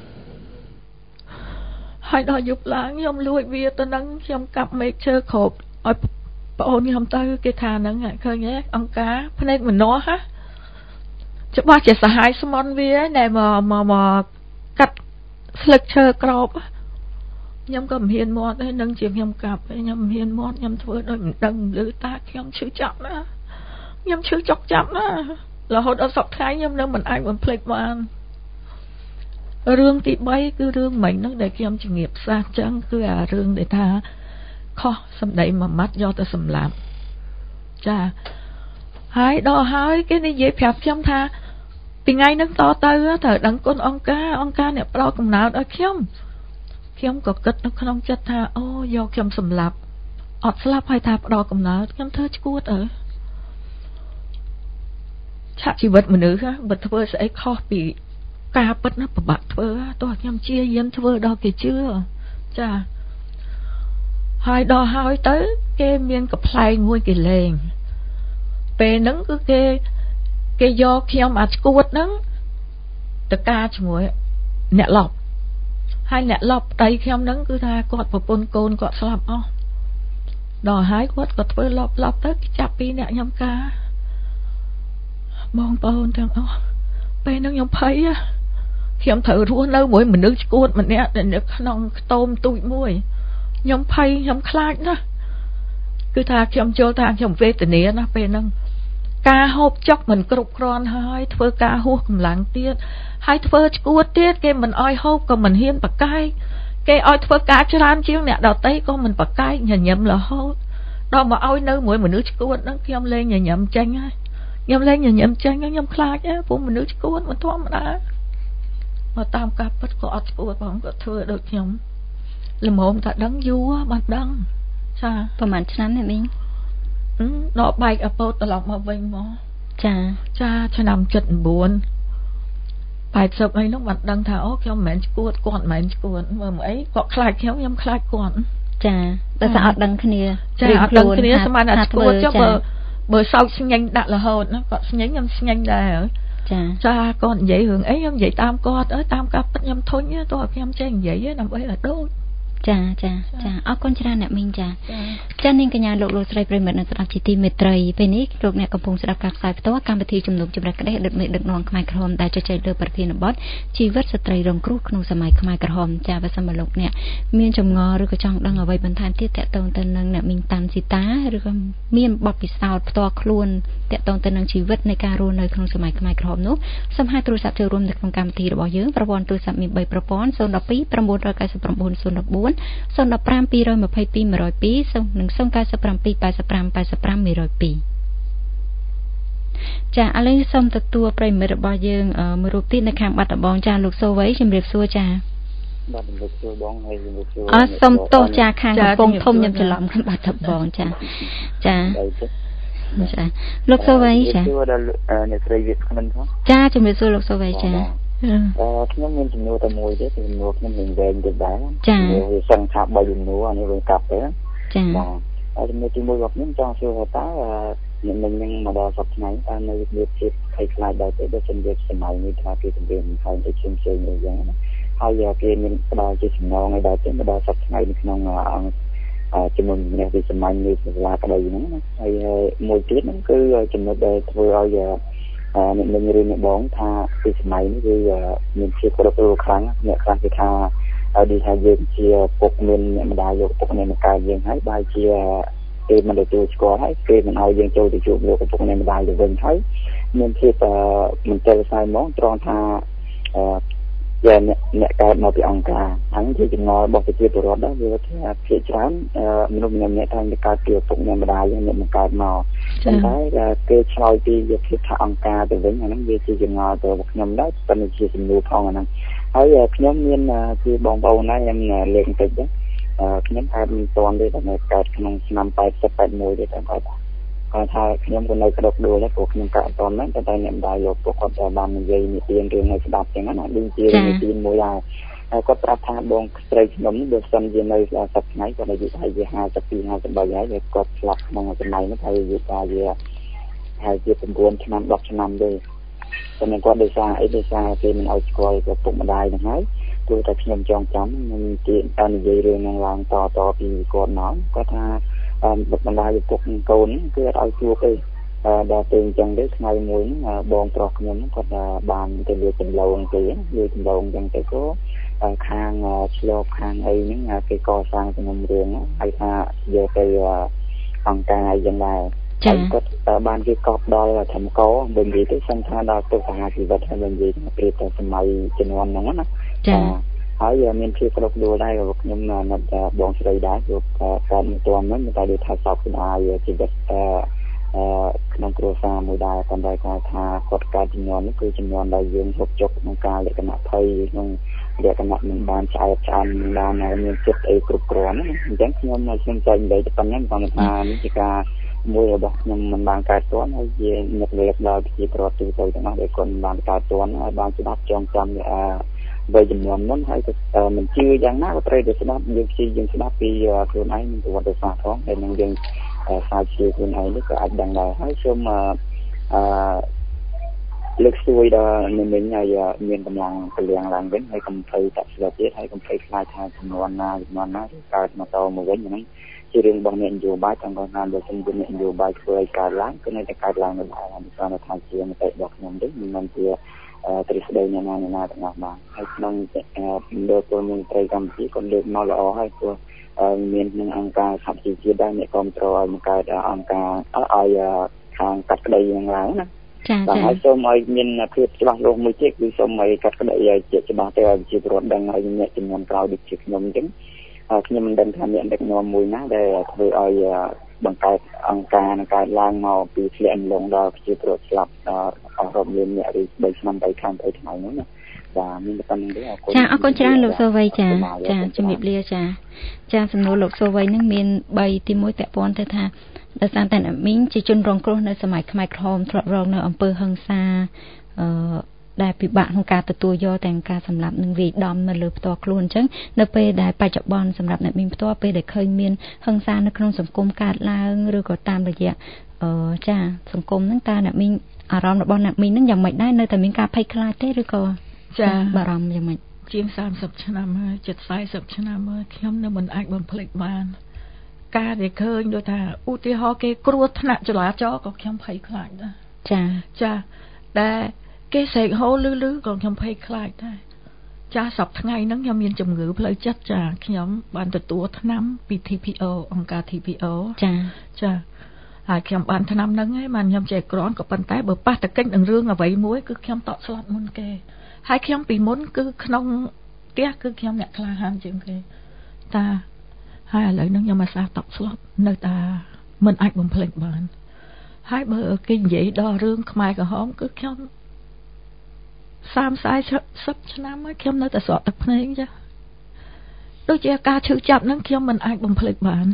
ហើយដល់យប់ឡើងខ្ញុំលួចវាទៅនឹងខ្ញុំកាប់មេឃឈើគ្របឲ្យប្អូនខ្ញុំទៅគេថាហ្នឹងឃើញទេអង្គការភ្នែកម្នាស់ហ៎ច្បាស់ជាសហាយស្មន់វាដែលមកកាត់ស្លឹកឈើក្របខ្ញុំក៏មិនហ៊ានមាត់ទេនឹងជាខ្ញុំកាប់ខ្ញុំមិនហ៊ានមាត់ខ្ញុំធ្វើដូចមិនដឹងឮតាខ្ញុំឈឺចាប់ណាខ្ញុំឈឺចុកចាប់ណារហូតដល់សប្តាហ៍ខ្ញុំនៅមិនអាចបំភ្លេចបានរឿងទី3គឺរឿងមិញហ្នឹងដែលខ្ញុំជំរាបសាស្ត្រចឹងគឺអារឿងដែលថាខុសសម្ដីមួយម៉ាត់យកទៅសម្លាប់ចាហើយដល់ហើយគេនិយាយប្រាប់ខ្ញុំថាពីថ្ងៃហ្នឹងតទៅត្រូវដឹងគុណអង្គការអ្នកផ្ដល់កំណើតឲ្យខ្ញុំក៏គិតនៅក្នុងចិត្តថាអូយកខ្ញុំសម្លាប់អត់ស្លាប់ហើយថាផ្ដល់កំណើតខ្ញុំធ្វើឈួតឆាកជីវិតមនុស្សបើធ្វើស្អីខុសពីការពិតណាពិបាកធ្វើទោះខ្ញុំជាយាមធ្វើដល់គេជឿចាហើយដល់ហើយទៅគេមានកំ pl ែងមួយគេលេងពេលហ្នឹងគឺគេយកខ្ញុំអាឈួតហ្នឹងទៅការជាមួយអ្នកលប់ហើយអ្នកលប់ប្តីខ្ញុំហ្នឹងគឺថាគាត់ប្រពន្ធកូនគាត់ស្លាប់អស់ដល់ហើយគាត់ក៏ធ្វើលប់ទៅគេចាប់ពីអ្នកខ្ញុំការបងប្អូនទាំងអស់ពេលហ្នឹងខ្ញុំភ័យខ្ញុំត្រូវរស់នៅមួយមនុស្សឈួតម្នាក់ដែលនៅក្នុងខ្ទមទូចមួយខ្ញុំភ័យខ្ញុំខ្លាចណាស់គឺថាខ្ញុំចូលថាខ្ញុំវេទនាណាស់ពេលហ្នឹងការហូបចុកមិនគ្រប់គ្រាន់ហើយធ្វើការហួសកម្លាំងទៀតហើយធ្វើឈួតទៀតគេមិនអោយហូបក៏មិនហ៊ានបកាយគេឲ្យធ្វើការច្រើនជាងអ្នកដទៃក៏មិនបកាយញញឹមរហូតដល់មកឲ្យនៅមួយមនុស្សឈួតហ្នឹងខ្ញុំលេងញញឹមចេញហើយខ្ញុំលេងញញឹមចេញខ្ញុំខ្លាចព្រោះមនុស្សឈួតមិនធម្មតាមកតាមការពិតក៏អត់ឈួតផងក៏ធ្វើដូចខ្ញុំល្មមថាដឹងយូរបានដឹងចាប្រហែលឆ្នាំនេះមីងដកបែកអពតត្រឡប់មកវិញមកចាឆ្នាំ79 80អីនោះបានដឹងថាអូខ្ញុំមិនមែនឈួតគាត់មិនមែនឈួតមើលមកអីគាត់ខ្លាចខ្ញុំខ្លាចគាត់ចាតែថាអត់ដឹងគ្នាអត់ដឹងគ្នាស្មានតែឈួតចុះបើសោកស្ញែងដាក់រហូតណាគាត់ស្ញែងខ្ញុំស្ញែងដែរចាគាត់និយាយរឿងអីខ្ញុំនិយាយតាមគាត់តាមការពិតខ្ញុំធុញតោះខ្ញុំចេះនិយាយដើម្បីឲ្យដូចចាអរគុណច្រើនអ្នកមីងចានាងកញ្ញាលោកស្រីប្រិមិត្តនិងស្ដាប់ជាទីមេត្រីពេលនេះលោកអ្នកកំពុងស្ដាប់ការផ្សាយផ្ទាល់កម្មវិធីជំនុំជម្រះក្តីដឹកមេដឹកនាំខ្មែរក្រហមដែលជជែកលើប្រធានបទជីវិតស្ត្រីរងគ្រោះក្នុងសម័យខ្មែរក្រហមចាបើសិនមកលោកអ្នកមានចម្ងល់ឬក៏ចង់ដឹងអ្វីបន្ថែមទៀតតាក់ទងទៅនឹងអ្នកមីងតាន់ស៊ីតាឬក៏មានបទពិសោធន៍ផ្ទាល់ខ្លួនតាក់ទងទៅនឹងជីវិតនៃការរស់នៅក្នុងសម័យខ្មែរក្រហមនោះសូមហៅទូរស័ព្ទចូលរួមនៅក្នុងកម្មវិធីរបស់យើងប្រព័ន្ធទូរស័ព្ទមាន3ប្រព័ន្ធ012 999 015 222 102និង097 85 85 102ចាឥឡូវសូមទទួលប្រិមិត្តរបស់យើងមួយរូបទៀតនៅខាងបាត់ដំបងចាលោកសូវ័យជំរាបសួរចាបាទជំរាបសួរបងហើយជំរាបសួរសូមទោសចាខាងកំពង់ធំខ្ញុំច្រឡំខាងបាត់ដំបងចាលោកសូវ័យចាជំរាបសួរដល់អ្នកស្រីវិទ្យាមិនផងចាជំរាបសួរលោកសូវ័យចាខ្ញុំមានចំនួនតែមួយទេចំនួនខ្ញុំនឹងវែងទៅដែរវាសឹងថា3ចំនួនអានេះវិញកាប់ទៅចាហើយចំនួនទី1របស់ខ្ញុំចង់សួរថាអ្នកនឹងមកដល់សប្តាហ៍ថ្ងៃនៅមានភាពคล้ายៗដែរទេដូចជាសម័យនេះថាគេជំរាបមិនហើយទៅជិះអីយ៉ាងណាហើយគេមានផ្ដល់ជាចំណងឲ្យដែរទេមកដល់សប្តាហ៍ថ្ងៃនៅក្នុងចំនួននេះវិសម័យនេះសាលាក្តីហ្នឹងណាហើយមួយទៀតហ្នឹងគឺចំណុចដែលធ្វើឲ្យអ្នកនឹងរឿងអ្នកបងថាពីសម័យនេះគឺមានភាពគ្រប់គ្រងខ្លាំងអ្នកខ្លះគេថាដូចថាយើងជាពុកមានអ្នកម្ដាយយកពុកអ្នកមកកើតយើងហើយបែរជាគេមិនទទួលស្គាល់ហើយគេមិនឲ្យយើងចូលទៅជួបលោកពុកអ្នកម្ដាយទៅវិញហើយមានភាពមិនទៅខ្សែហ្មងត្រង់ថាអ្នកកើតមកពីអង្គការហ្នឹងជាចំណងរបស់ប្រជាពលរដ្ឋដែរវាថាភាគច្រើនមនុស្សម្នាក់ៗតែកើតពីពុកអ្នកម្ដាយអ្នកមកកើតមកប៉ុន្តែគេឆ្លើយពីវាភាពថាអង្គការទៅវិញអាហ្នឹងវាជាចំណងទៅខ្ញុំដែរប៉ុន្តែជាសំណួរផងអាហ្នឹងហើយខ្ញុំមានគឺបងប្អូនដែរខ្ញុំលេខបន្តិចដែរខ្ញុំកើតមិនទាន់ទេតែកើតក្នុងឆ្នាំ80 81ទេតែគាត់ថាខ្ញុំក៏នៅក្តុកដួលដែរព្រោះខ្ញុំកើតអត់ទាន់ហ្នឹងតែអ្នកម្ដាយលោកពួកគាត់បាននិយាយនិទានរឿងឲ្យស្ដាប់ចឹងណាដូចជានិទានមួយដែរហើយគាត់ប្រាប់ថាបងស្រីខ្ញុំបើសិនជានៅសប្តាហ៍ថ្ងៃគាត់អាយុថា52 53ហើយគាត់ស្លាប់ក្នុងសម័យនោះហើយអាយុថាវាហើយជា9ឆ្នាំ10ឆ្នាំទេតែគាត់ដោយសារអីដោយសារគេមិនឲ្យស្គាល់ឪពុកម្ដាយហ្នឹងហើយព្រោះតែខ្ញុំចងចាំនឹងគេបាននិយាយរឿងហ្នឹងឡើងតពីគាត់មកគាត់ថាបណ្ដាឪពុកកូនគឺអត់ឲ្យជួបទេដល់ពេលអញ្ចឹងទេថ្ងៃមួយបងប្រុសខ្ញុំគាត់បានទៅលើចម្លងគេលើចម្លងអញ្ចឹងទៅក៏ខាងឆ្លប់ខាងអីហ្នឹងគេកសាងសំណុំរឿងហើយថាយកទៅអង្គការអីយ៉ាងដែរហើយគាត់បានគេកប់ដល់ធម្មកោវិញនិយាយទៅសង្ឃថាដល់ទុកសាហាជីវិតហើយវិញនិយាយថាពេលតែសម័យជំនាន់ហ្នឹងណាហើយមានភាពក្តុកដួលដែរខ្ញុំនៅបងស្រីដែរគឺកើតមិនទាន់ហ្នឹងតែដូចថាសពស្ដាយជីវិតក្នុងគ្រួសារមួយដែរប៉ុន្តែគាត់ថាគាត់កើតជំនាន់នេះគឺជំនាន់ដែលយើងហូបចុកក្នុងការលក្ខណៈភ័យក្នុងលក្ខណៈមិនបានឆ្អែតឆ្អានមិនបានមានចិត្តអីគ្រប់គ្រាន់អញ្ចឹងខ្ញុំចែកនិយាយទៅប៉ុណ្ណឹងគាត់ថានេះជាការមួយរបស់ខ្ញុំមិនបានកើតទាន់ហើយជានឹកលេបដល់ប្រជាពលរដ្ឋទូទៅទាំងអស់ដែលគាត់មិនបានកើតទាន់ហើយបានស្ដាប់ចងចាំបីចំនួនមុនហើយក៏មិនជឿយ៉ាងណាក៏ត្រូវតែស្ដាប់យើងស្ដាប់ពីខ្លួនឯងប្រវត្តិសាស្ត្រផងហើយនឹងយើងសាជាខ្លួនឯងនេះក៏អាចដឹងដែរហើយសូមលើកស្ទួយដល់នឹងហើយមានកម្លាំងពលៀងឡើងវិញហើយកុំភ័យតាក់ស្ដាប់ទៀតហើយកុំភ័យខ្លាចថាចំនួនណាកើតមកតមកវិញហ្នឹងជារឿងរបស់អ្នកនយោបាយទាំងគាត់ថាបើសិនជាអ្នកនយោបាយធ្វើឲ្យកើតឡើងគឺនៅតែកើតឡើងនៅដែរមិនស្គាល់ថាជាមតិរបស់ខ្ញុំទេមិនមែនជាទ្រឹស្ដីណាទាំងអស់បាទហើយក្នុងលើពលមន្ត្រីកម្ពុជាក៏លើកមកល្អហើយព្រោះមាននឹងអង្គការសហជីវជាតិដែរអ្នកគ្រប់គ្រងឲ្យបង្កើតអង្គការឲ្យខាងកាត់ក្តីយ៉ាងឡើងណាចា៎ហើយសូមឲ្យមានភាពច្បាស់លាស់មួយទៀតគឺសូមឲ្យកាត់ក្តីឲ្យជាច្បាស់ទៅឲ្យប្រជាពលរដ្ឋដឹងឲ្យអ្នកចំនួនក្រោយដូចជាខ្ញុំអញ្ចឹងខ្ញុំមិនដឹងថាអ្នកដឹកនាំមួយណាដែលធ្វើឲ្យបង្កើតអង្គការនឹងកើតឡើងមកពីធ្លាក់លងដល់ប្រជាពលរដ្ឋស្លាប់អស់រាប់លានអ្នកឬ3ឆ្នាំ3ខែ3ថ្ងៃនោះណាបាទមានប៉ុណ្្នឹងទេអរគុណចាអរគុណច្រើនលោកសូវ័យចាជំរាបលាចាសំណួរលោកសូវ័យនឹងមាន3ទី1ពាក់ព័ន្ធទៅថាដោយសារតែអ្នកមីងជាជនរងគ្រោះនៅសម័យខ្មែរក្រហមធ្លាប់រងនៅអំពើហិង្សាដែលពិបាកក្នុងការទទួលយកទាំងការសម្លាប់និងវាយដំនៅលើផ្ទាល់ខ្លួនអញ្ចឹងនៅពេលដែលបច្ចុប្បន្នសម្រាប់អ្នកមីងផ្ទាល់ពេលដែលឃើញមានហិង្សានៅក្នុងសង្គមកើតឡើងឬក៏តាមរយៈចាសង្គមហ្នឹងតើអ្នកមីងអារម្មណ៍របស់អ្នកមីងហ្នឹងយ៉ាងម៉េចដែរនៅតែមានការភ័យខ្លាចទេឬក៏ចាបារម្ភយ៉ាងម៉េចជាង30ឆ្នាំហើយជិត40ឆ្នាំហើយខ្ញុំនៅមិនអាចបំភ្លេចបានការដែលឃើញដូចថាឧទាហរណ៍គេគ្រោះថ្នាក់ចរាចរណ៍ក៏ខ្ញុំភ័យខ្លាចដែរចាដែលគេស្រែកហូរលឺក៏ខ្ញុំភ័យខ្លាចដែរចាសប្តាហ៍ថ្ងៃហ្នឹងខ្ញុំមានជំងឺផ្លូវចិត្តចាខ្ញុំបានទទួលថ្នាំពី TPO អង្គការ TPO ចាហើយខ្ញុំបានថ្នាំហ្នឹងហើយបានខ្ញុំចេះក្រន់ក៏ប៉ុន្តែបើប៉ះតកិច្ចនឹងរឿងអ្វីមួយគឺខ្ញុំតក់ស្លុតមុនគេហើយខ្ញុំពីមុនគឺក្នុងផ្ទះគឺខ្ញុំអ្នកក្លាហានជាងគេតាហើយឥឡូវហ្នឹងខ្ញុំអាសាតក់ស្លុតនៅតែមិនអាចបំភ្លេចបានហើយបើគេនិយាយដល់រឿងខ្មែរក្រហមគឺខ្ញុំ30-40ឆ្នាំហើយខ្ញុំនៅតែស្រក់ទឹកភ្នែកចាដូចជាការឈឺចាប់ហ្នឹងខ្ញុំមិនអាចបំភ្លេចបាន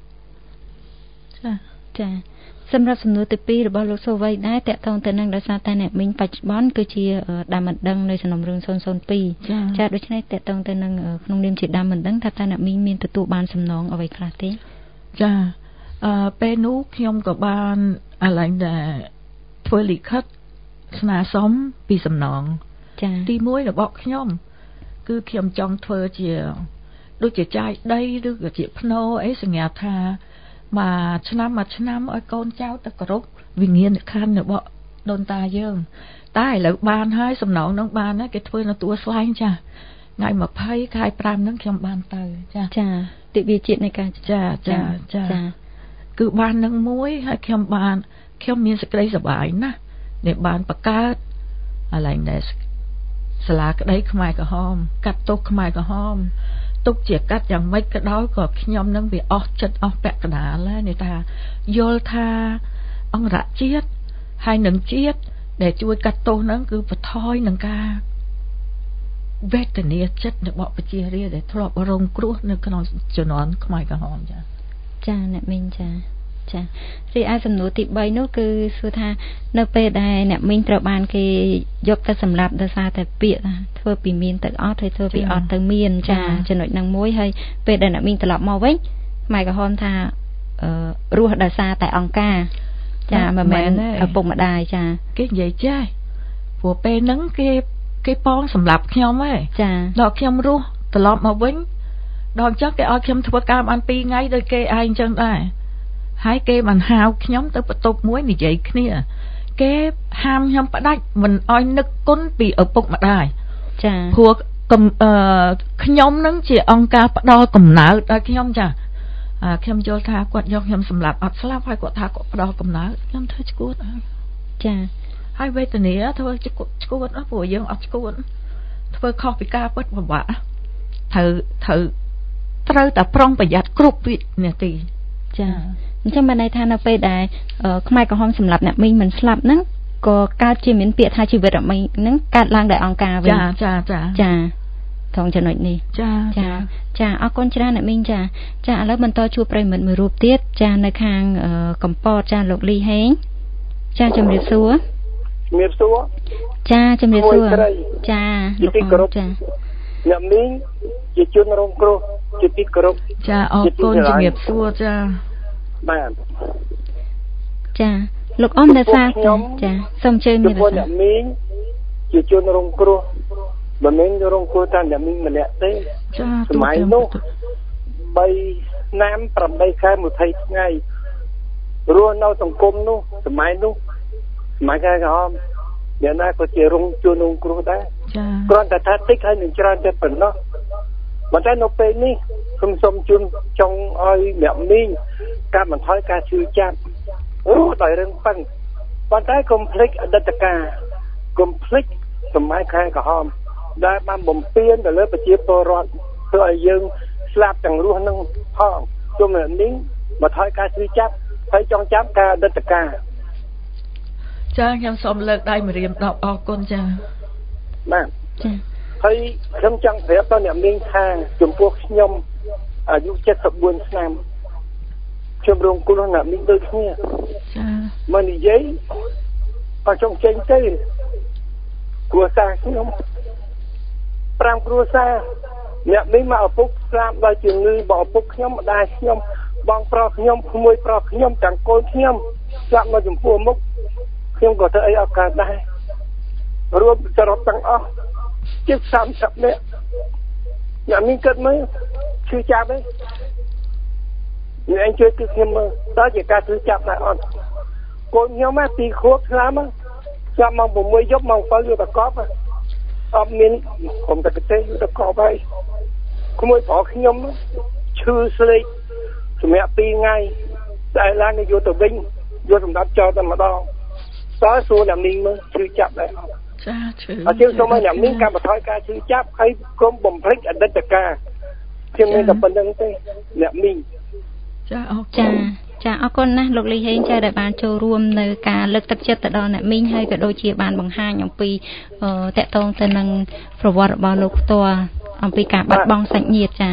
ចាសម្រាប់សំណួរទី2របស់លោកសូវ័យដែរតកតងទៅនឹងដោយសារតែអ្នកមីងបច្ចុប្បន្នគឺជាដើមមិនដឹងនៅសំណុំរឿង002ចាដូច្នេះតកតងទៅនឹងក្នុងនាមជាដើមមិនដឹងថាតើអ្នកមីងមានទទួលបានសំណងអ្វីខ្លះទេចាពេលនោះខ្ញុំក៏បានអាឡែងដែរធ្វើលិខិតស្នើសុំពីសំណងចាទី1របស់ខ្ញុំគឺខ្ញុំចង់ធ្វើជាដូចជាចាយដីឬក៏ជាភ្នូអីសញ្ញាថាមួយឆ្នាំឲ្យកូនចៅទៅគោរពវិញ្ញាណក្ខន្ធរបស់ដូនតាយើងតែឥឡូវបានហើយសំណងនឹងបានហើយគេធ្វើនៅទួលស្លែងចាថ្ងៃ20ខែ5ហ្នឹងខ្ញុំបានទៅចាទិវាជាតិនៃការចាគឺបាននឹងមួយហើយខ្ញុំមានសេចក្តីសប្បាយណាស់ដែលបានបង្កើតអាឡែងដែរសាលាក្តីខ្មែរក្រហមកាត់ទោសខ្មែរក្រហមទុកជាកាត់យ៉ាងម៉េចក៏ដោយក៏ខ្ញុំនឹងវាអស់ចិត្តអស់ពាក់កណ្ដាលហើយនេះថាយល់ថាអង្គរជាតិហើយនឹងជាតិដែលជួយកាត់ទោសហ្នឹងគឺបន្ថយនឹងការវេទនាចិត្តរបស់ប្រជារាស្ត្រដែលធ្លាប់រងគ្រោះនៅក្នុងជំនាន់ខ្មែរក្រហមចាអ្នកមីងចារីឯសំណួរទី3នោះគឺសួរថានៅពេលដែលអ្នកមីងត្រូវបានគេយកទៅសម្លាប់ដោយសារតែពាក្យធ្វើពីមានទៅអត់ហើយធ្វើពីអត់ទៅមានចាចំណុចហ្នឹងមួយហើយពេលដែលអ្នកមីងត្រឡប់មកវិញខ្មែរក្រហមថារស់ដោយសារតែអង្គការចាមិនមែនឪពុកម្ដាយចាគេនិយាយចេះព្រោះពេលហ្នឹងគេប៉ងសម្លាប់ខ្ញុំហ៎ចាដល់ខ្ញុំរស់ត្រឡប់មកវិញដល់អញ្ចឹងគេឲ្យខ្ញុំធ្វើការបាន2ថ្ងៃដោយគេឯងអញ្ចឹងដែរហើយគេបានហៅខ្ញុំទៅបន្ទប់មួយនិយាយគ្នាគេហាមខ្ញុំផ្ដាច់មិនឲ្យនឹកគុណពីឪពុកម្ដាយចាព្រោះខ្ញុំនឹងជាអង្គការផ្ដល់កំណើតដល់ខ្ញុំចាខ្ញុំយល់ថាគាត់យកខ្ញុំសម្លាប់អត់ស្លាប់ហើយគាត់ថាគាត់ផ្ដល់កំណើតខ្ញុំធ្វើឈួតហើយចាហើយវេទនាធ្វើឈួតព្រោះយើងអត់ឈួតធ្វើខុសពីការពិតពិបាកត្រូវតែប្រុងប្រយ័ត្នគ្រប់វិនាទីចាអញ្ចឹងបានន័យថានៅពេលដែលខ្មែរក្រហមសម្លាប់អ្នកមីងមិនស្លាប់ហ្នឹងក៏កើតជាមានពាក្យថាជីវិតអ្នកមីងហ្នឹងកើតឡើងដោយអង្គការវិញចាត្រង់ចំណុចនេះចាអរគុណច្រើនអ្នកមីងចាឥឡូវបន្តជួបប្រិមិត្តមួយរូបទៀតចានៅខាងកំពតចាលោកលីហេងចាជំរាបសួរចាជំរាបសួរចាលោកចាអ្នកមីងជាជនរងគ្រោះជាទីគោរពចាអរគុណជំរាបសួរចាបាទចាលោកអ៊ំដែលសាចាសូមអញ្ជើញមានអ្នកមីងជាជនរងគ្រោះមិនមែនរងគ្រោះតែអ្នកមីងម្នាក់ទេចាសម័យនោះ3ឆ្នាំ8ខែ20ថ្ងៃរស់នៅសង្គមនោះសម័យខែក្រហមអ្នកណាក៏ជាជនរងគ្រោះដែរគ្រាន់តែថាតិចហើយនឹងច្រើនតែប៉ុណ្ណោះប៉ុន្តែនៅពេលនេះខ្ញុំសូមជូនចង់ឲ្យអ្នកមីងកាត់បន្ថយការឈឺចាប់ដោយរឿងប៉ឹងប៉ុន្តែកុំភ្លេចអតីតកាលកុំភ្លេចសម័យខែក្រហមដែលបានបំពេញទៅលើប្រជាពលរដ្ឋធ្វើឲ្យយើងស្លាប់ទាំងរស់នឹងផងជុំនេះបន្ថយការឈឺចាប់ហើយចងចាំការអតីតកាលចាខ្ញុំសូមលើកដៃម្រាមដប់អរគុណចាបាទចាហើយខ្ញុំចង់ប្រាប់ដល់អ្នកមីងថាចំពោះខ្ញុំអាយុ74ឆ្នាំខ្ញុំរងគ្រោះអ្នកមីងដូចគ្នាចាមកនិយាយក៏ចង់ចេញទៅគ្រួសារខ្ញុំ5គ្រួសារអ្នកមីងមកឪពុកស្លាប់ដោយជំងឺបងឪពុកខ្ញុំម្ដាយខ្ញុំបងប្រុសខ្ញុំក្មួយប្រុសខ្ញុំទាំងកូនខ្ញុំស្លាប់នៅចំពោះមុខខ្ញុំក៏ធ្វើអីអត់កើតដែររួមសរុបទាំងអស់ជា30នាក់អ្នកមីងគិតមើលឈឺចាប់ទេអ្នកជួយគឺខ្ញុំមើលតើជាការឈឺចាប់ដែរអត់កូនខ្ញុំពីខួបឆ្នាំចាំមក6យប់មក7យប់តកប់អត់មានខ្ញុំតែប្រទេសតកប់ហើយក្មួយប្រុសខ្ញុំឈឺស្លេកសម្រាប់2ថ្ងៃតែឡើងទៅយកទៅវិញយកសម្រាប់ចោលតែម្ដងតើសួរអ្នកមីងមើលឈឺចាប់ដែរអត់ចាឈឺអញ្ចឹងសូមឲ្យអ្នកមីងកម្មបន្ថយការឈឺចាប់ហើយគុំបំភ្លេចអតីតកាលខ្ញុំមានតែប៉ុណ្្នឹងទេអ្នកមីងចាអរគុណចាអរគុណណាស់លោកលីហេងចាដែលបានចូលរួមនៅការលើកទឹកចិត្តទៅដល់អ្នកមីងហើយក៏ដូចជាបានបង្ហាញអំពីតកតងទៅនឹងប្រវត្តិរបស់លោកផ្ទាល់អំពីការបាត់បង់សាច់ញាតិចា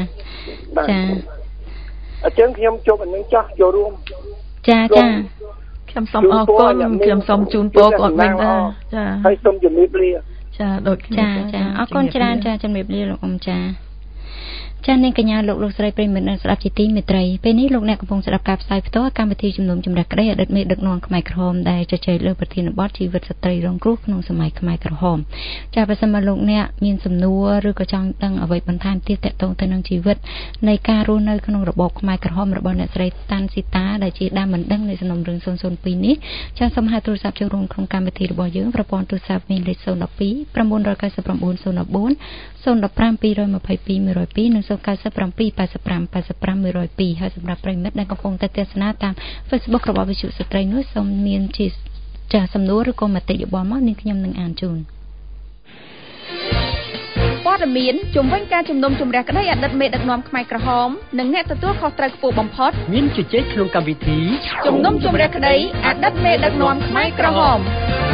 អញ្ចឹងខ្ញុំជួបអានឹងចាស់ចូលរួមចាខ្ញុំសូមអរគុណខ្ញុំសូមជូនពរគាត់វិញដែរចាហើយសូមជំរាបលាចាដូចគ្នាចាអរគុណច្រើនចាជំរាបលាលោកអ៊ំចាចា៎នាងកញ្ញាលោកស្រីប្រិមិត្តស្ដាប់ជាទីមេត្រីពេលនេះលោកអ្នកកំពុងស្ដាប់ការផ្សាយផ្ទាល់កម្មវិធីជំនុំជម្រះក្តីអតីតមេដឹកនាំខ្មែរក្រហមដែលជជែកលើប្រធានបទជីវិតស្ត្រីរងគ្រោះក្នុងសម័យខ្មែរក្រហមចា៎បើសិនមកលោកអ្នកមានសំណួរឬក៏ចង់ដឹងអ្វីបន្ថែមទៀតទាក់ទងទៅនឹងជីវិតនៃការរស់នៅក្នុងរបបខ្មែរក្រហមរបស់អ្នកស្រីតាន់ស៊ីតាដែលជាដើមមិនដឹងនៃសំណុំរឿង002នេះចា៎សូមហៅទូរស័ព្ទចូលរួមក្នុងកម្មវិធីរបស់យើងប្រព័ន្ធទូរស័ព្ទមានលេខ012 999 014 015 222 102និង097 85 85 102ហើយសម្រាប់ប្រិមិត្តដែលកំពុងតែទស្សនាតាម Facebook របស់វិទ្យុស្ត្រីនោះសូមមានជាចាសំណួរឬក៏មតិយោបល់មកនាងខ្ញុំនឹងអានជូនព័ត៌មានជំវិញការជំនុំជម្រះក្តីអតីតមេដឹកនាំខ្មែរក្រហមនិងអ្នកទទួលខុសត្រូវខ្ពស់បំផុតមានជជែកក្នុងកម្មវិធីជំនុំជម្រះក្តីអតីតមេដឹកនាំខ្មែរក្រហម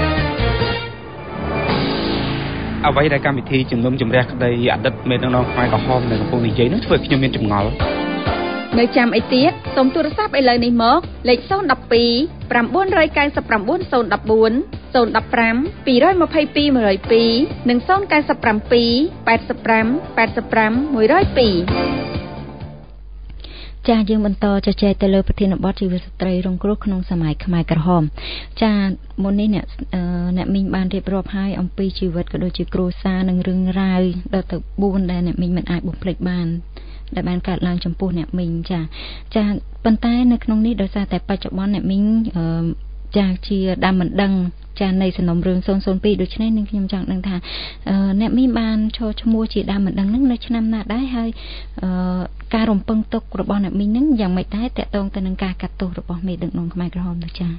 អ្វីដែលកម្មវិធីជំនុំជម្រះក្តីអតីតមេដឹកនាំខ្មែរក្រហមនៅកំពង់និយាយនោះធ្វើឲ្យខ្ញុំមានចម្ងល់នៅចាំអីទៀតសូមទូរស័ព្ទឥឡូវនេះមកលេខ012 999 014 015 222 102និង097 85 85 102 ចាយើងបន្តជជែកទៅលើប្រធានបទជីវិតស្ត្រីរងគ្រោះក្នុងសម័យខ្មែរក្រហមចាមុននេះអ្នកមីងបានរៀបរាប់ឲ្យអំពីជីវិតក៏ដូចជាគ្រួសារនិងរឿងរ៉ាវដល់ទៅ4ដែលអ្នកមីងមិនអាចបំភ្លេចបានដែលបានកើតឡើងចំពោះអ្នកមីងចាប៉ុន្តែនៅក្នុងនេះដោយសារតែបច្ចុប្បន្នអ្នកមីងចាជាដើមមិនដឹងចានៃសំណុំរឿង002ដូច្នេះនឹងខ្ញុំចង់ដឹងថាអ្នកមីងបានចូលឈ្មោះជាដើមមិនដឹងនឹងនៅឆ្នាំណាដែរហើយការរំពឹងទុករបស់អ្នកមីងនឹងយ៉ាងម៉េចដែរតកតងទៅនឹងការកាត់ទោសរបស់មេដឹកនាំខ្មែរក្រហមនោះចា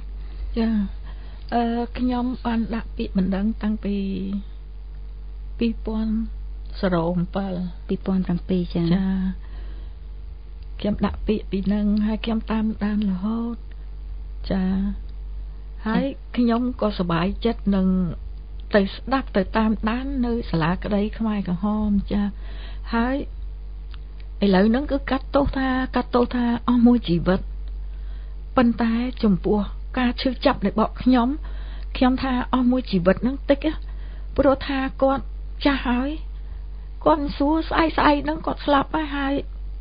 ខ្ញុំបានដាក់ពាក្យមិនដឹងតាំងពី2007ចាខ្ញុំដាក់ពាក្យពីនឹងហើយខ្ញុំតាមដានរហូតចាហើយខ្ញុំក៏សប្បាយចិត្តនឹងទៅស្ដាប់ទៅតាមដាននៅសាលាក្តីខ្មែរក្រហមចាហើយឥឡូវហ្នឹងគឺកាត់ទោសថាអស់មួយជីវិតប៉ុន្តែចំពោះការឈឺចាប់របស់ខ្ញុំថាអស់មួយជីវិតហ្នឹងតិចព្រោះថាគាត់ចាស់ហើយគាត់សួរស្អីហ្នឹងគាត់ស្លាប់ហើយ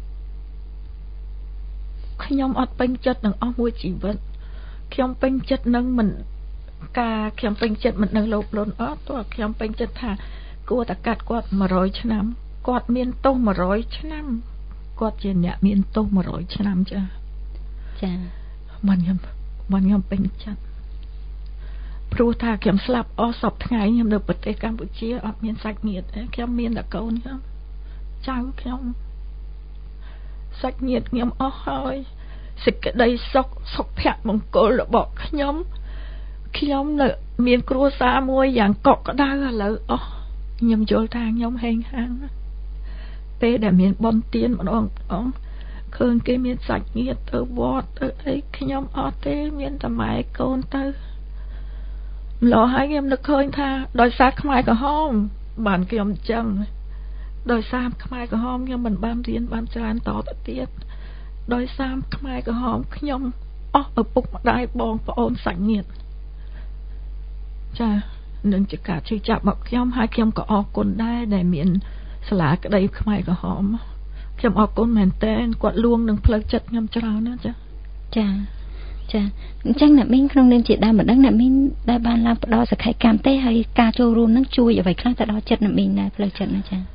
ខ្ញុំអត់ពេញចិត្តនឹងអស់មួយជីវិតខ្ញុំពេញចិត្តនឹងមិនខ្ញុំពេញចិត្តមិននៅលោភលន់អត់ទោះខ្ញុំពេញចិត្តថាគួរតែកាត់គាត់100ឆ្នាំគាត់មានទោស100ឆ្នាំគាត់ជាអ្នកមានទោស100ឆ្នាំចាមិនខ្ញុំពេញចិត្តព្រោះថាខ្ញុំស្លាប់អស់សពថ្ងៃខ្ញុំនៅប្រទេសកម្ពុជាអត់មានសាច់ញាតិទេខ្ញុំមានតែកូនខ្ញុំចៅខ្ញុំសាច់ញាតិខ្ញុំអស់ហើយសេចក្តីសុខភមង្គលរបស់ខ្ញុំនៅមានគ្រួសារមួយយ៉ាងកក់ក្ដៅឥឡូវអស់ខ្ញុំយល់ថាខ្ញុំហេងហាងពេលដែលមានបុណ្យទានម្ដងឃើញគេមានសាច់ញាតិទៅវត្តទៅអីខ្ញុំអត់ទេមានតែម៉ែកូនទៅម្ល៉េះហើយខ្ញុំនឹកឃើញថាដោយសារខ្មែរក្រហមបានខ្ញុំអញ្ចឹងដោយសារខ្មែរក្រហមខ្ញុំមិនបានរៀនបានច្រើនតទៅទៀតដោយសារខ្មែរក្រហមខ្ញុំអស់ឪពុកម្ដាយបងប្អូនសាច់ញាតិចានឹងជាការជឿចាប់របស់ខ្ញុំហើយខ្ញុំក៏អរគុណដែរដែលមានសាលាក្តីខ្មែរក្រហមខ្ញុំអរគុណមែនតើគាត់លួងនឹងផ្លូវចិត្តខ្ញុំច្រើនណាចាអញ្ចឹងអ្នកមីងក្នុងនាមជាដើមមិនដឹងអ្នកមីងដែលបានឡើងផ្ដល់សក្ខីកម្មទេហើយការចូលរួមនឹងជួយអ្វីខ្លះទៅដល់ចិត្តអ្នកមីងដែរផ្លូវចិត្តណាចា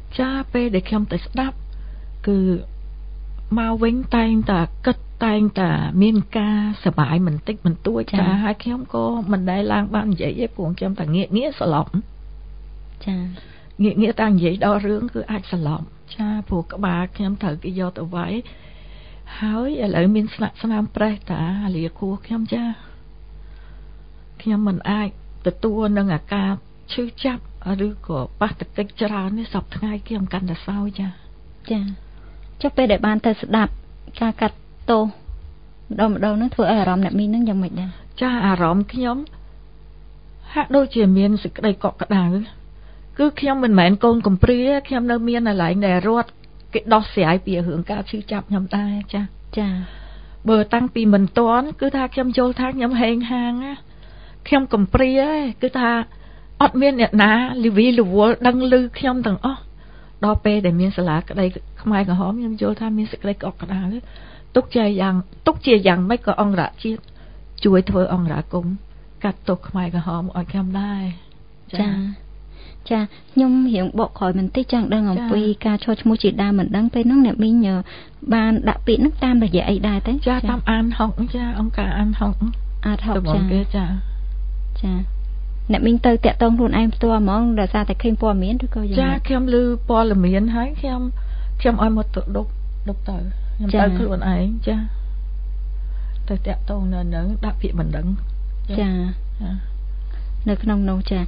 ចាពេលដែលខ្ញុំទៅស្ដាប់គឺមកវិញតែងតែគិតតែងតែមានការសប្បាយមិនតិចបន្តួចចាហើយខ្ញុំក៏មិនដែលឡើងបាននិយាយទេព្រោះខ្ញុំតែងាកស្លប់ចាងាកតែនិយាយដល់រឿងគឺអាចស្លប់ចាព្រោះក្បាលខ្ញុំត្រូវគេយកទៅវាយហើយឥឡូវមានស្នាក់ស្នាមប្រេះតាលាគោះខ្ញុំចាខ្ញុំមិនអាចទទួលនឹងអាការឈឺចាប់ឬក៏ប៉ះទង្គិចច្រើននេះសពថ្ងៃខ្ញុំកាន់តែសោយចាចុះពេលដែលបានទៅស្ដាប់ការកាត់ទោសម្ដងនោះធ្វើឲ្យអារម្មណ៍អ្នកមីងនឹងយ៉ាងម៉េចដែរចាអារម្មណ៍ខ្ញុំហាក់ដូចជាមានសេចក្តីកក់ក្ដៅគឺខ្ញុំមិនមែនកូនកំព្រាខ្ញុំនៅមានកន្លែងដែលរត់គេដោះស្រាយពីរឿងការឈឺចាប់ខ្ញុំដែរចាបើតាំងពីមិនទាន់គឺថាខ្ញុំយល់ថាខ្ញុំហេងហាងខ្ញុំកំព្រាគឺថាអត់មានអ្នកណាលីវីលវល់ដឹងឮខ្ញុំទាំងអស់ដល់ពេលដែលមានសាលាក្តីខ្មែរក្រហមខ្ញុំយល់ថាមានសេចក្តីកក់ក្ដៅទុកជាយ៉ាងម៉េចក៏អង្គរជាតិជួយធ្វើអង្គរាគមកាត់ទោសខ្មែរក្រហមឲ្យខ្ញុំដែរចាខ្ញុំរៀងបកក្រោយបន្តិចចង់ដឹងអំពីការឈរឈ្មោះជាដើមមិនដឹងពេលហ្នឹងអ្នកមីងបានដាក់ពាក្យហ្នឹងតាមរយៈអីដែរទេចាតាមអានហុកចាអង្គការអានហុកចាអ្នកមីងទៅតាក់ទងខ្លួនឯងផ្ទាល់ហ្មងដោយសារតែឃើញព័ត៌មានឬក៏យ៉ាងចាខ្ញុំឮព័ត៌មានហើយខ្ញុំឲ្យមកទៅដុកទៅខ្ញុំទៅខ្លួនឯងចាទៅតាក់ទងនៅដាក់ពាក្យបណ្ដឹងចានៅក្នុងនោះចា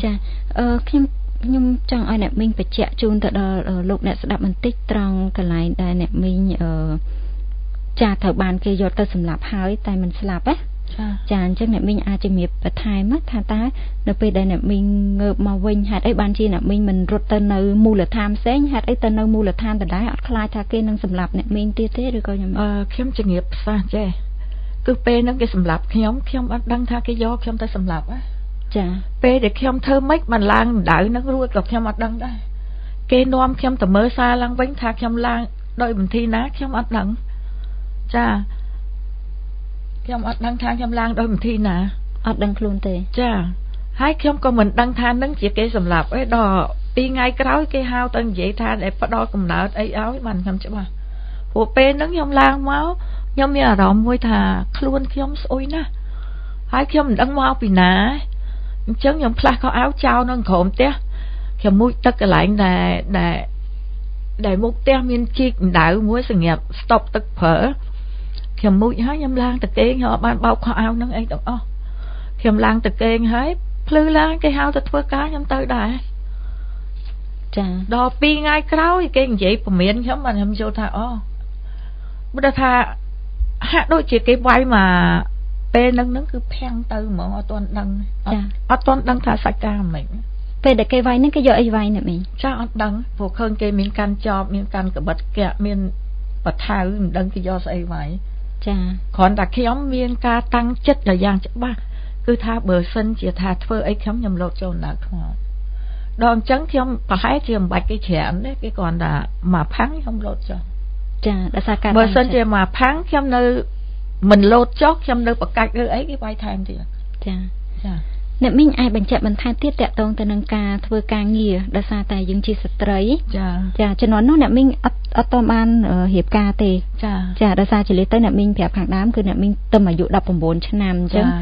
ខ្ញុំចង់ឲ្យអ្នកមីងបញ្ជាក់ជូនទៅដល់លោកអ្នកស្ដាប់បន្តិចត្រង់កន្លែងដែលអ្នកមីងត្រូវបានគេយកទៅសម្លាប់ហើយតែមិនស្លាប់ចាអញ្ចឹងអ្នកមីងអាចជំរាបបន្ថែមថាតើនៅពេលដែលអ្នកមីងងើបមកវិញហេតុអីបានជាអ្នកមីងមិនរត់ទៅនៅមូលដ្ឋានផ្សេងហេតុអីទៅនៅមូលដ្ឋានដដែលអត់ខ្លាចថាគេនឹងសម្លាប់អ្នកមីងទៀតទេឬក៏ខ្ញុំជំរាបផ្សះចេះគឺពេលហ្នឹងគេសម្លាប់ខ្ញុំអត់ដឹងថាគេយកខ្ញុំទៅសម្លាប់ចាពេលដែលខ្ញុំធ្វើម៉េចបានឡើងដៅនឹងរួចក៏ខ្ញុំអត់ដឹងដែរគេនាំខ្ញុំទៅមើលសារឡើងវិញថាខ្ញុំឡើងដោយវិធីណាខ្ញុំអត់ដឹងចាខ្ញុំអត់ដឹងថាខ្ញុំឡើងដោយវិធីណាអត់ដឹងខ្លួនទេចាហើយខ្ញុំក៏មិនដឹងថានឹងជាគេសម្លាប់ដល់2ថ្ងៃក្រោយគេហៅទៅនិយាយថាដែលផ្ដល់កំណើតអីឲ្យបានខ្ញុំច្បាស់ព្រោះពេលហ្នឹងខ្ញុំឡើងមកខ្ញុំមានអារម្មណ៍មួយថាខ្លួនខ្ញុំស្អុយណាស់ហើយខ្ញុំមិនដឹងមកពីណាអញ្ចឹងខ្ញុំផ្លាស់ខោអាវចោលនៅក្រោមផ្ទះខ្ញុំមុជទឹកកន្លែងដែលមុខផ្ទះមានជីកម្ដៅមួយសម្រាប់ស្តុបទឹកព្រើខ្ញុំមុជហើយខ្ញុំឡើងទៅគេងហើយបានបោកខោអាវនឹងអីទាំងអស់ខ្ញុំឡើងទៅគេងហើយភ្លឺឡើងគេហៅទៅធ្វើការខ្ញុំទៅដែរចាដល់2ថ្ងៃក្រោយគេនិយាយពមៀនខ្ញុំបានខ្ញុំយល់ថាបើថាហាក់ដូចជាគេវាយមកពេលហ្នឹងគឺភាំងទៅហ្មងអត់ទាន់ដឹងអត់ទាន់ដឹងថាសាច់ការមិនពេលដែលគេវាយហ្នឹងគេយកអីវាយអ្នកមីចាអត់ដឹងព្រោះឃើញគេមានកាន់ចបមានកាន់កបិតកាក់មានបថៅមិនដឹងគេយកស្អីវាយចាគ្រាន់តែខ្ញុំមានការតាំងចិត្តដល់យ៉ាងច្បាស់គឺថាបើសិនជាថាធ្វើអីខ្ញុំលោតចូលដៅថ្មដល់អញ្ចឹងខ្ញុំប្រហែលជាមិនបាច់គេច្រើនទេគេគ្រាន់តែមកផាំងខ្ញុំលោតចុះចាដោយសារការបើសិនជាមកផាំងខ្ញុំនៅមិនលោតចុះខ្ញុំនៅបកាច់ឬអីគេវាយថែមទៀតចាអ្នកមីងអាចបញ្ជាក់បន្ថែមទៀតតកតងទៅនឹងការធ្វើការងារដោយសារតែយើងជាស្ត្រីចាជំនាន់នោះអ្នកមីងអត់ទាន់បានរៀបការទេចាដោយសារជាលេទៅអ្នកមីងប្រាប់ខាងដើមគឺអ្នកមីងទៅអាយុ19ឆ្នាំអញ្ចឹង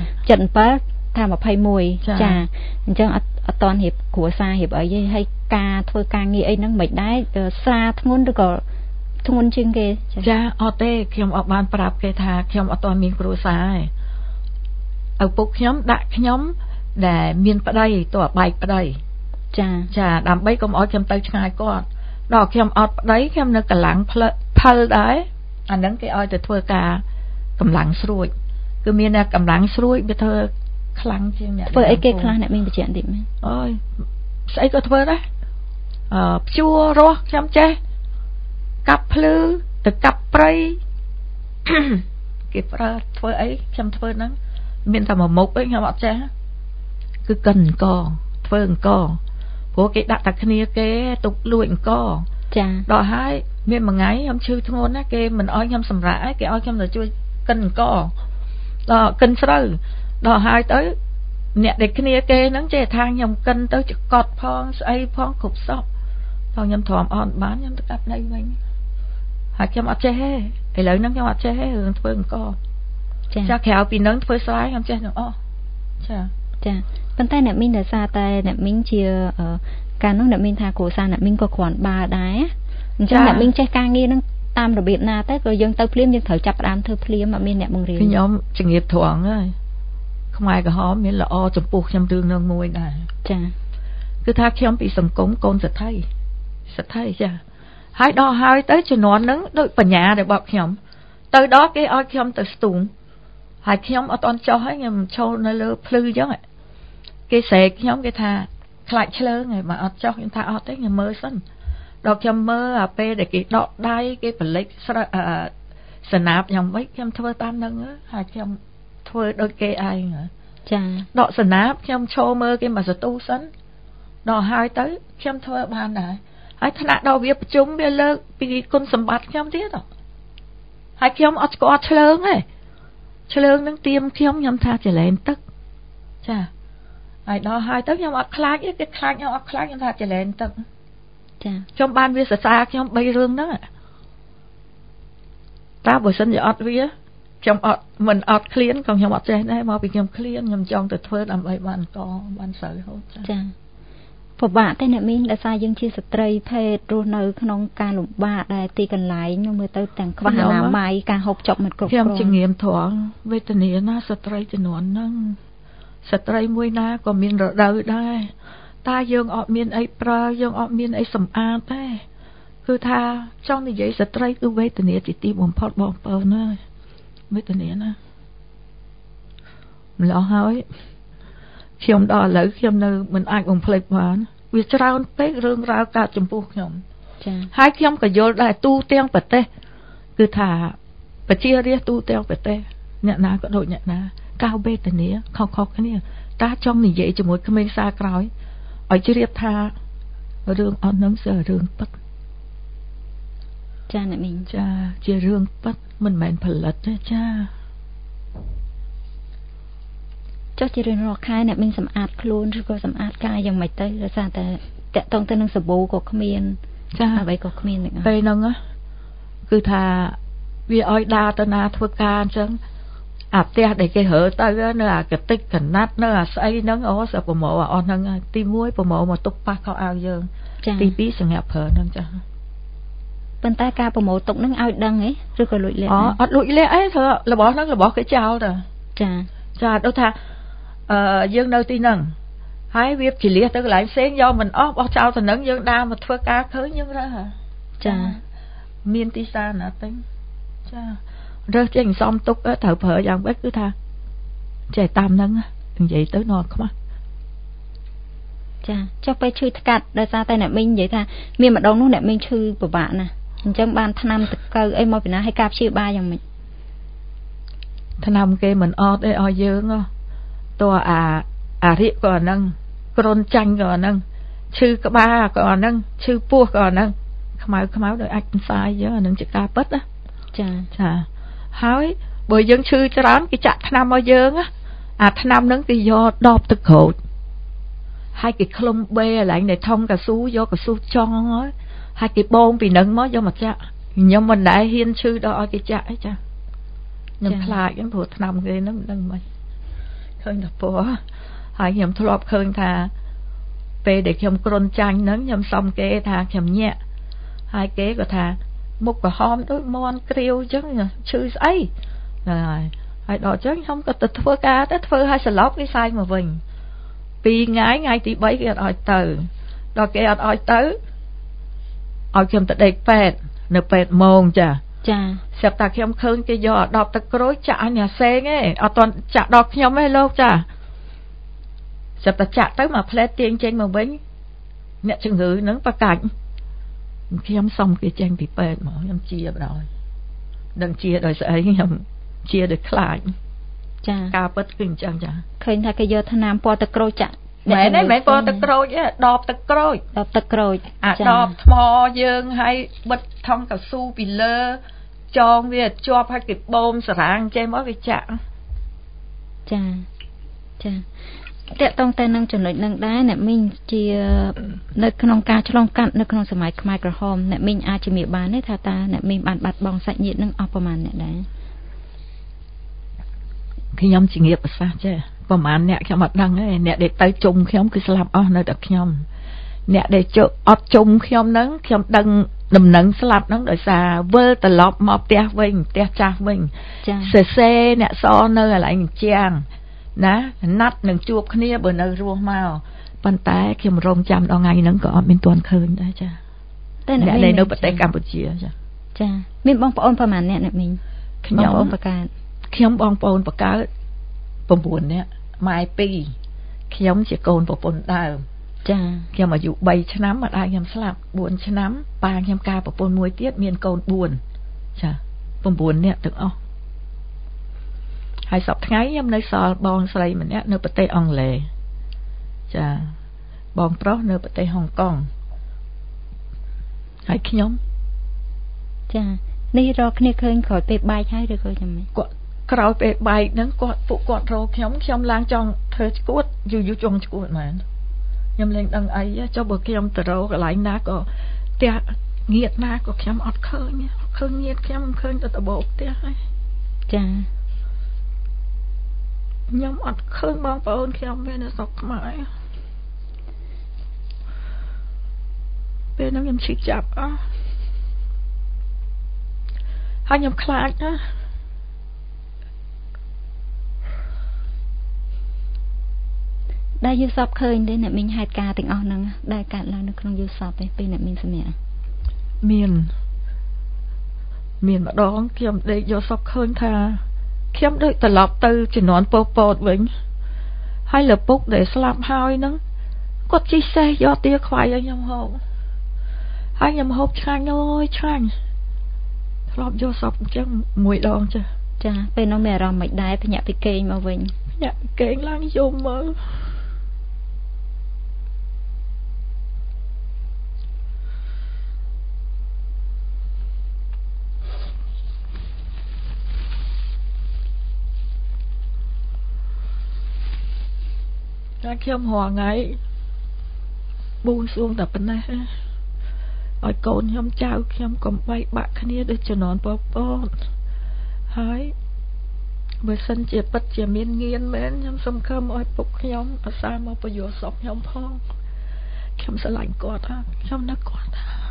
77ថា21ចាអញ្ចឹងអត់ទាន់រៀបគ្រួសាររៀបអីទេហើយការធ្វើការងារអីហ្នឹងមិនដែរស្រាធ្ងន់ឬក៏ធ្ងន់ជាងគេចាអត់ទេខ្ញុំអត់បានប្រាប់គេថាខ្ញុំអត់ទាន់មានគ្រួសារទេឪពុកខ្ញុំដាក់ខ្ញុំដែលមានប្តីតើបែកប្តីចាដើម្បីកុំឲ្យខ្ញុំទៅឆ្ងាយគាត់ដល់ខ្ញុំអត់ប្តីខ្ញុំនៅកម្លាំងផលដែរអាហ្នឹងគេឲ្យទៅធ្វើការកម្លាំងស្រួចគឺមានតែកម្លាំងស្រួចវាធ្វើខ្លាំងជាងអ្នកធ្វើអីគេខ្លះអ្នកមានបញ្ជាក់បន្តិចមែនអូយស្អីក៏ធ្វើដែរព្យួររស់ខ្ញុំចេះកាប់ភ្លឺទៅកាប់ព្រៃគេប្រើធ្វើអីខ្ញុំធ្វើហ្នឹងមានតែមួយមុខឯងខ្ញុំអត់ចេះគឺកិនអង្គធ្វើអង្គព្រោះគេដាក់តែគ្នាគេទុកលួចអង្គចាដល់ហើយមានមួយថ្ងៃខ្ញុំឈឺធ្ងន់ណាគេមិនអោយខ្ញុំសម្រាកឯងគេអោយខ្ញុំទៅជួយកិនអង្គដល់កិនស្រូវដល់ហើយទៅអ្នកដែលគ្នាគេហ្នឹងចេះថាខ្ញុំកិនទៅចកត់ផងស្អីផងគ្រប់សព Thôi nhầm thòm on bán nhầm tất cả đây mình hạt nhầm ọt chế ấy lớn nắng nhầm ọt chế hướng thôi có cha khéo vì nắng thôi xoáy nhầm chế nữa cha bên tay nè mình là xa tay nè mình chiaการនោះអ្នកមានថាគ្រួសារអ្នកមីងក៏គ្រាន់បើដែរអញ្ចឹងអ្នកមីងចេះការងារនឹងតាមរបៀបណាតែក៏យើងទៅភ្លាមយើងត្រូវចាប់ផ្ដើមធ្វើភ្លាមអត់មានអ្នកបង្រៀនខ្ញុំជំរាបត្រង់ហើយខ្មែរក្រហមមានល្អចំពោះខ្ញុំរឿងនឹងមួយដែរចាគឺថាខ្ញុំពីសង្គមកូនសទ្ធិចាហើយដល់ហើយទៅជំនាន់ហ្នឹងដូចបញ្ញារបស់ខ្ញុំទៅដល់គេឲ្យខ្ញុំទៅស្ទូងហើយខ្ញុំអត់អន់ចុះហើយខ្ញុំចូលនៅលើភ្លឺអញ្ចឹងគេស្រែកខ្ញុំគេថាខ្លាចឆ្លើងហើយបើអត់ចុះខ្ញុំថាអត់ទេខ្ញុំមើលសិនដល់ខ្ញុំមើលអាពេលដែលគេដកដៃគេបលិចសណាប់ខ្ញុំវិញខ្ញុំធ្វើតាមហ្នឹងហើយខ្ញុំធ្វើដូចគេឯងចាដកសណាប់ខ្ញុំឈរមើលគេមកសទូសិនដល់ហើយទៅខ្ញុំធ្វើបានដែរហើយថ្នាក់ដល់វាប្រជុំវាលើកពីគុណសម្បត្តិខ្ញុំទៀតហើយខ្ញុំអត់ស្គាល់ឆ្លើងទេឆ្លើងនឹងទៀមខ្ញុំថាចលែនទឹកចាហើយដល់ហើយទៅខ្ញុំអត់ខ្លាចទេគេខ្លាចខ្ញុំអត់ខ្លាចខ្ញុំថាចលែនទឹកចាខ្ញុំបានវាសរសើរខ្ញុំ3រឿងហ្នឹងតើបើសិនជាអត់វាខ្ញុំអត់មិនអត់ឃ្លានក៏ខ្ញុំអត់ចេះដែរមកពីខ្ញុំឃ្លានខ្ញុំចង់ទៅធ្វើដើម្បីបានកបានស្រូវហូតចាពិបាកតែអ្នកមីងដោយសារយើងជាស្ត្រីភេទរស់នៅក្នុងការលំបាកដែលទីកន្លែងនោះមើលទៅទាំងខ្វះអនាម័យការហូបចុកមិនគ្រប់គ្រាន់ខ្ញុំជំនាញត្រង់វេទនាណាស្ត្រីជំនាន់ហ្នឹងស្ត្រីមួយណាក៏មានរដូវដែរតែយើងអត់មានអីប្រើយើងអត់មានអីសម្អាតទេគឺថាចង់និយាយស្ត្រីគឺវេទនាទីបំផុតបងប្អូនណាវេទនាណាម្ល៉េះហើយខ្ញុំដល់ឥឡូវខ្ញុំនៅមិនអាចបំភ្លេចបានវាច្រើនពេករឿងរ៉ាវកើតចំពោះខ្ញុំចា៎ហើយខ្ញុំក៏យល់ដែរទូទាំងប្រទេសគឺថាប្រជារាស្ត្រទូទាំងប្រទេសអ្នកណាក៏ដូចអ្នកណាកៅវេទនាខុសៗគ្នាតាចង់និយាយជាមួយក្មេងសាក្រោយឲ្យជ្រាបថារឿងអត់នឹងសើរឿងពិតចាអ្នកមីងចាជារឿងពិតមិនមែនផលិតទេចាចុះជារៀងរាល់ខែអ្នកមីងសម្អាតខ្លួនឬក៏សម្អាតកាយយ៉ាងម៉េចទៅដោយសារតែតកតងទៅនឹងសាប៊ូក៏គ្មានចាអ្វីក៏គ្មានទាំងអស់ពេលហ្នឹងគឺថាវាឲ្យដើរទៅណាធ្វើការអញ្ចឹងអាផ្ទះដែលគេរើទៅនៅអាកតិចកណាត់នៅអាស្អីហ្នឹងស្រាប់ប្រមោអស់ហ្នឹងទី1ប្រមោមកទុកប៉ះខោអាវយើងទី2សម្រាប់ប្រើហ្នឹងចាប៉ុន្តែការប្រមោទុកហ្នឹងឲ្យដឹងហ៎ឬក៏លួចលាក់អត់លួចលាក់អីធ្វើរបស់ហ្នឹងរបស់គេចោលទៅចាដូចថាយើងនៅទីហ្នឹងហើយវាជលះទៅកន្លែងផ្សេងយកមិនអស់បោះចោលទៅហ្នឹងយើងដើរមកធ្វើការឃើញយើងរើសចាមានទីសាណាទិញចារើសចេញសំទុកត្រូវប្រើយ៉ាងម៉េចគឺថាចេះតាមហ្នឹងនិយាយទៅនរខ្មាស់ចាចុះពេលឈឺថ្កាត់ដោយសារតែអ្នកមីងនិយាយថាមានម្ដងនោះអ្នកមីងឈឺពិបាកណាស់អញ្ចឹងបានថ្នាំតកៅអីមកពីណាឲ្យការព្យាបាលយ៉ាងម៉េចថ្នាំគេមិនអត់ទេឲ្យយើងតើអារិកក៏អាហ្នឹងគ្រុនចាញ់ក៏អាហ្នឹងឈឺក្បាលក៏អាហ្នឹងឈឺពោះក៏អាហ្នឹងខ្មៅដោយអាចផ្សាយយើងអាហ្នឹងជាការពិតណាចាហើយបើយើងឈឺច្រើនគេចាក់ថ្នាំឲ្យយើងអាថ្នាំហ្នឹងគេយកដបទឹកក្រូចហើយគេខ្លុំបេកន្លែងដែលថងកៅស៊ូយកកៅស៊ូចង់ហើយគេបងពីហ្នឹងមកយកមកចាក់ខ្ញុំមិនដែលហ៊ានឈឺដល់ឲ្យគេចាក់អីចាខ្ញុំខ្លាចហ្នឹងព្រោះថ្នាំគេហ្នឹងមិនដឹងមិនឃើញតែពណ៌ហើយខ្ញុំធ្លាប់ឃើញថាពេលដែលខ្ញុំគ្រុនចាញ់ហ្នឹងខ្ញុំសុំគេថាខ្ញុំញាក់ហើយគេក៏ថាមុខក្រហមដូចមន់ក្រាវអញ្ចឹងឈឺស្អីហើយដល់អញ្ចឹងខ្ញុំក៏ទៅធ្វើការទៅធ្វើឲ្យសន្លប់គេសាយមកវិញ2ថ្ងៃទី3គេអត់ឲ្យទៅដល់គេអត់ឲ្យទៅឲ្យខ្ញុំទៅដេកពេទ្យនៅពេទ្យម៉ោងចាស្រាប់តែខ្ញុំឃើញគេយកដបទឹកក្រូចចាក់ឲ្យអ្នកសេងឯងអត់ទាន់ចាក់ដល់ខ្ញុំទេលោកចាស្រាប់តែចាក់ទៅមកផ្លែទៀងចេញមកវិញអ្នកជំងឺហ្នឹងប្រកាច់ខ្ញុំសុំគេចេញពីពេទ្យមកខ្ញុំជាបដ ாய் ដឹងជាដោយស្អីខ្ញុំជាដោយខ្លាចចាការពិតគឺអញ្ចឹងចាឃើញថាគេយកថ្នាំពណ៌ទឹកក្រូចចាក់មែនទេមែនពណ៌ទឹកក្រូចទេដបទឹកក្រូចអាដបថ្មយើងឲ្យបិទថង់កៅស៊ូពីលើចងវាជាប់ឲ្យគេបូមសារាងចេះមកគេចាក់ចាតកតងតែនឹងចំណុចនឹងដែរអ្នកមីងជានៅក្នុងការឆ្លងកាត់នៅក្នុងសម័យខ្មែរក្រហមអ្នកមីងអាចជំរាបបានទេថាតើអ្នកមីងបានបាត់បង់សាច់ញាតិនឹងអស់ប្រមាណអ្នកដែរខ្ញុំជំរាបប្រសាសន៍ចេះប្រហែលអ្នកខ្ញុំអត់ដឹងទេអ្នកដែលទៅជុំខ្ញុំគឺស្លាប់អស់នៅតែខ្ញុំអ្នកដែលជើអត់ជុំខ្ញុំហ្នឹងខ្ញុំដឹងដំណឹងស្លាប់ហ្នឹងដោយសារវិលត្រឡប់មកផ្ទះវិញផ្ទះចាស់វិញសរសេរអ្នកសនៅកន្លែងជាងណាណាត់នឹងជួបគ្នាបើនៅរស់មកប៉ុន្តែខ្ញុំរងចាំដល់ថ្ងៃហ្នឹងក៏អត់មានទាន់ឃើញដែរចាតែអ្នកនៅប្រទេសកម្ពុជាចាមានបងប្អូនប្រហែលអ្នកមីងខ្ញុំបងប្អូនបកើតខ្ញុំបងប្អូនបកើត9នាក់ម៉ែ2ខ្ញុំជាកូនប្រពន្ធដើមចាខ្ញុំអាយុ3ឆ្នាំម្ដាយខ្ញុំស្លាប់4ឆ្នាំប៉ាខ្ញុំការប្រពន្ធមួយទៀតមានកូន4ចា9នាក់ទាំងអស់ហើយសប្តាហ៍ថ្ងៃខ្ញុំនៅសល់បងស្រីម្នាក់នៅប្រទេសអង់គ្លេសចាបងប្រុសនៅប្រទេសហុងកុងហើយខ្ញុំចានេះរកគ្នាឃើញក្រោយពេលបែកហើយឬក៏យ៉ាងម៉េចគាត់ក្រោយពេលបែកហ្នឹងពួកគាត់រកខ្ញុំឡើងចង់ធ្វើឈួតយូរចង់ឈួតមែនខ្ញុំលែងដឹងអីចុះបើខ្ញុំទៅរកកន្លែងណាក៏ផ្ទះងៀតណាក៏ខ្ញុំអត់ឃើញងៀតខ្ញុំឃើញតែដបោផ្ទះហើយចាខ្ញុំអត់ឃើញបងប្អូនខ្ញុំទេនៅស្រុកខ្មែរពេលហ្នឹងខ្ញុំឈឺចាប់ហើយខ្ញុំខ្លាចណាដែលយល់សពឃើញទេអ្នកមីងហេតុការទាំងអស់ហ្នឹងដែលកើតឡើងនៅក្នុងយល់សពពេលអ្នកមីងសម្រាប់មានម្ដងខ្ញុំដេកយល់សពឃើញថាខ្ញុំដូចត្រឡប់ទៅជំនាន់ប៉ុលពតវិញហើយឪពុកដែលស្លាប់ហើយហ្នឹងគាត់ជីសេះយកទាខ្វាយឲ្យខ្ញុំហូបហើយខ្ញុំហូបឆ្ងាញ់អើយឆ្ងាញ់ធ្លាប់យល់សពអញ្ចឹងមួយដងចាពេលនោះមានអារម្មណ៍មិនដែរភ្ញាក់ពីគេងមកវិញភ្ញាក់ពីគេងឡើងយំមើលខ្ញុំរងថ្ងៃបួងសួងតែប៉ុណ្ណេះឲ្យកូនខ្ញុំចៅខ្ញុំកុំបែកបាក់គ្នាដូចជំនាន់ប៉ុលពតហើយបើសិនជាពិតជាមានងៀនមែនខ្ញុំសង្ឃឹមឲ្យពុកខ្ញុំអាសាមកពយោសពខ្ញុំផងខ្ញុំស្រឡាញ់គាត់ខ្ញុំនឹកគាត់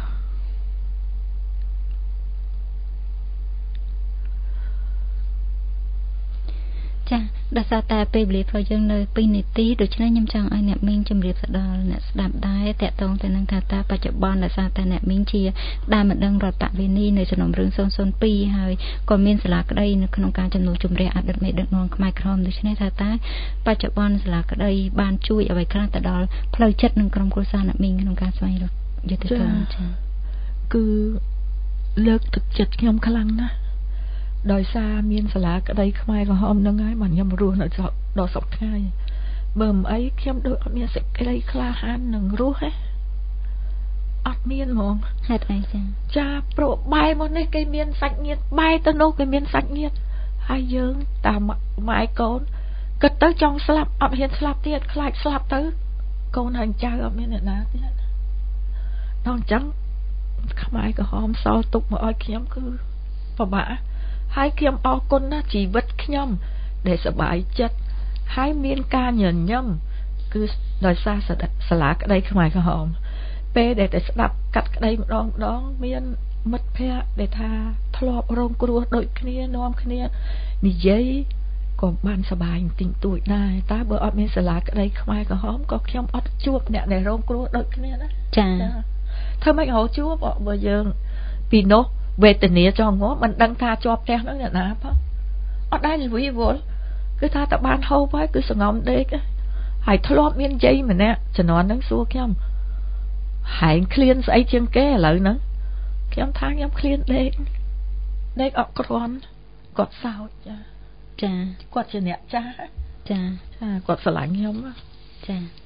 ចាដោយសារតែពេលវេលារបស់យើងនៅ2នាទីដូច្នេះខ្ញុំចង់ឲ្យអ្នកមីងជម្រាបទៅដល់អ្នកស្ដាប់ដែរតាក់ទងទៅនឹងថាតើបច្ចុប្បន្នដោយសារតែអ្នកមីងជាដែលមិនដឹងរដ្ឋបវេនីនៅចំណុំរឿង002ហើយក៏មានសាលាក្តីនៅក្នុងការជំនួសជម្រះអតីតមេដឹកនាំខ្មែរក្រហមដូច្នេះថាតើបច្ចុប្បន្នសាលាក្តីបានជួយអ្វីខ្លះទៅដល់ផ្លូវចិត្តនិងក្រុមគ្រួសារអ្នកមីងក្នុងការស្វែងរកយុត្តិធម៌ចាគឺលើកទឹកចិត្តខ្ញុំខ្លាំងណាស់ដោយសារមានសាលាក្តីខ្មែរក្រហមនឹងហើយបានខ្ញុំរស់នៅដល់សប្តាហ៍ថ្ងៃបើមិនអីខ្ញុំដូចអត់មានសេចក្តីក្លាហាននឹងរស់ទេអត់មានហ្មងហេតុអីចាព្រោះបែរមកនេះគេមានសាច់ញាតិបែរទៅនោះគេមានសាច់ញាតិហើយយើងតាមម៉ែកូនគិតទៅចង់ស្លាប់អត់ហ៊ានស្លាប់ទៀតខ្លាចស្លាប់ទៅកូនហើយចៅអត់មានអ្នកណាទៀតដល់អញ្ចឹងខ្មែរក្រហមសល់ទុកមកឲ្យខ្ញុំគឺពិបាកហើយខ្ញុំអរគុណណាស់ជីវិតខ្ញុំដែលសប្បាយចិត្តហើយមានការញញឹមគឺដោយសារសាលាក្តីខ្មែរក្រហមពេលដែលតែស្ដាប់កាត់ក្តីម្ដងមានមិត្តភ័ក្តិដែលថាធ្លាប់រងគ្រោះដូចគ្នានាំគ្នានិយាយក៏បានសប្បាយបន្តិចតួចដែរតែបើអត់មានសាលាក្តីខ្មែរក្រហមក៏ខ្ញុំអត់ជួបអ្នកដែលរងគ្រោះដូចគ្នាណាចាធ្វើម៉េចរកជួបបើយើងពីនោះវេទនាចង់ងាប់មិនដឹងថាជាប់ផ្ទះនោះអ្នកណាផងអត់ដែរនិយាយវល់គឺថាតើបានហូបហើយគឺសងំដេកហើយធ្លាប់មានយាយម្នាក់ជំនាន់ហ្នឹងសួរខ្ញុំហែងឃ្លានស្អីជាងគេឥឡូវហ្នឹងខ្ញុំថាខ្ញុំឃ្លានដេកអត់គ្រាន់គាត់សោចចាគាត់ជាអ្នកចាស់ចាគាត់ស្រឡាញ់ខ្ញុំចា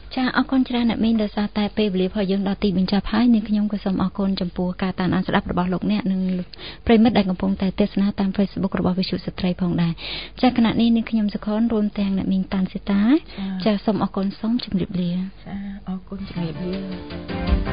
ចាអរគុណច្រើនអ្នកមីងដោយសារតែពេលវេលារបស់យើងដល់ទីបញ្ចប់ហើយនាងខ្ញុំក៏សូមអរគុណចំពោះការតាមដានស្ដាប់របស់លោកអ្នកនិងប្រិមិត្តដែលកំពុងតែទស្សនាតាម Facebook របស់វិទ្យុស្ត្រីផងដែរចាគណៈនេះនាងខ្ញុំសុខនរួមទាំងអ្នកមីងតាន់សេតាចាសូមអរគុណសូមជម្រាបលាចាអរគុណជម្រាបលា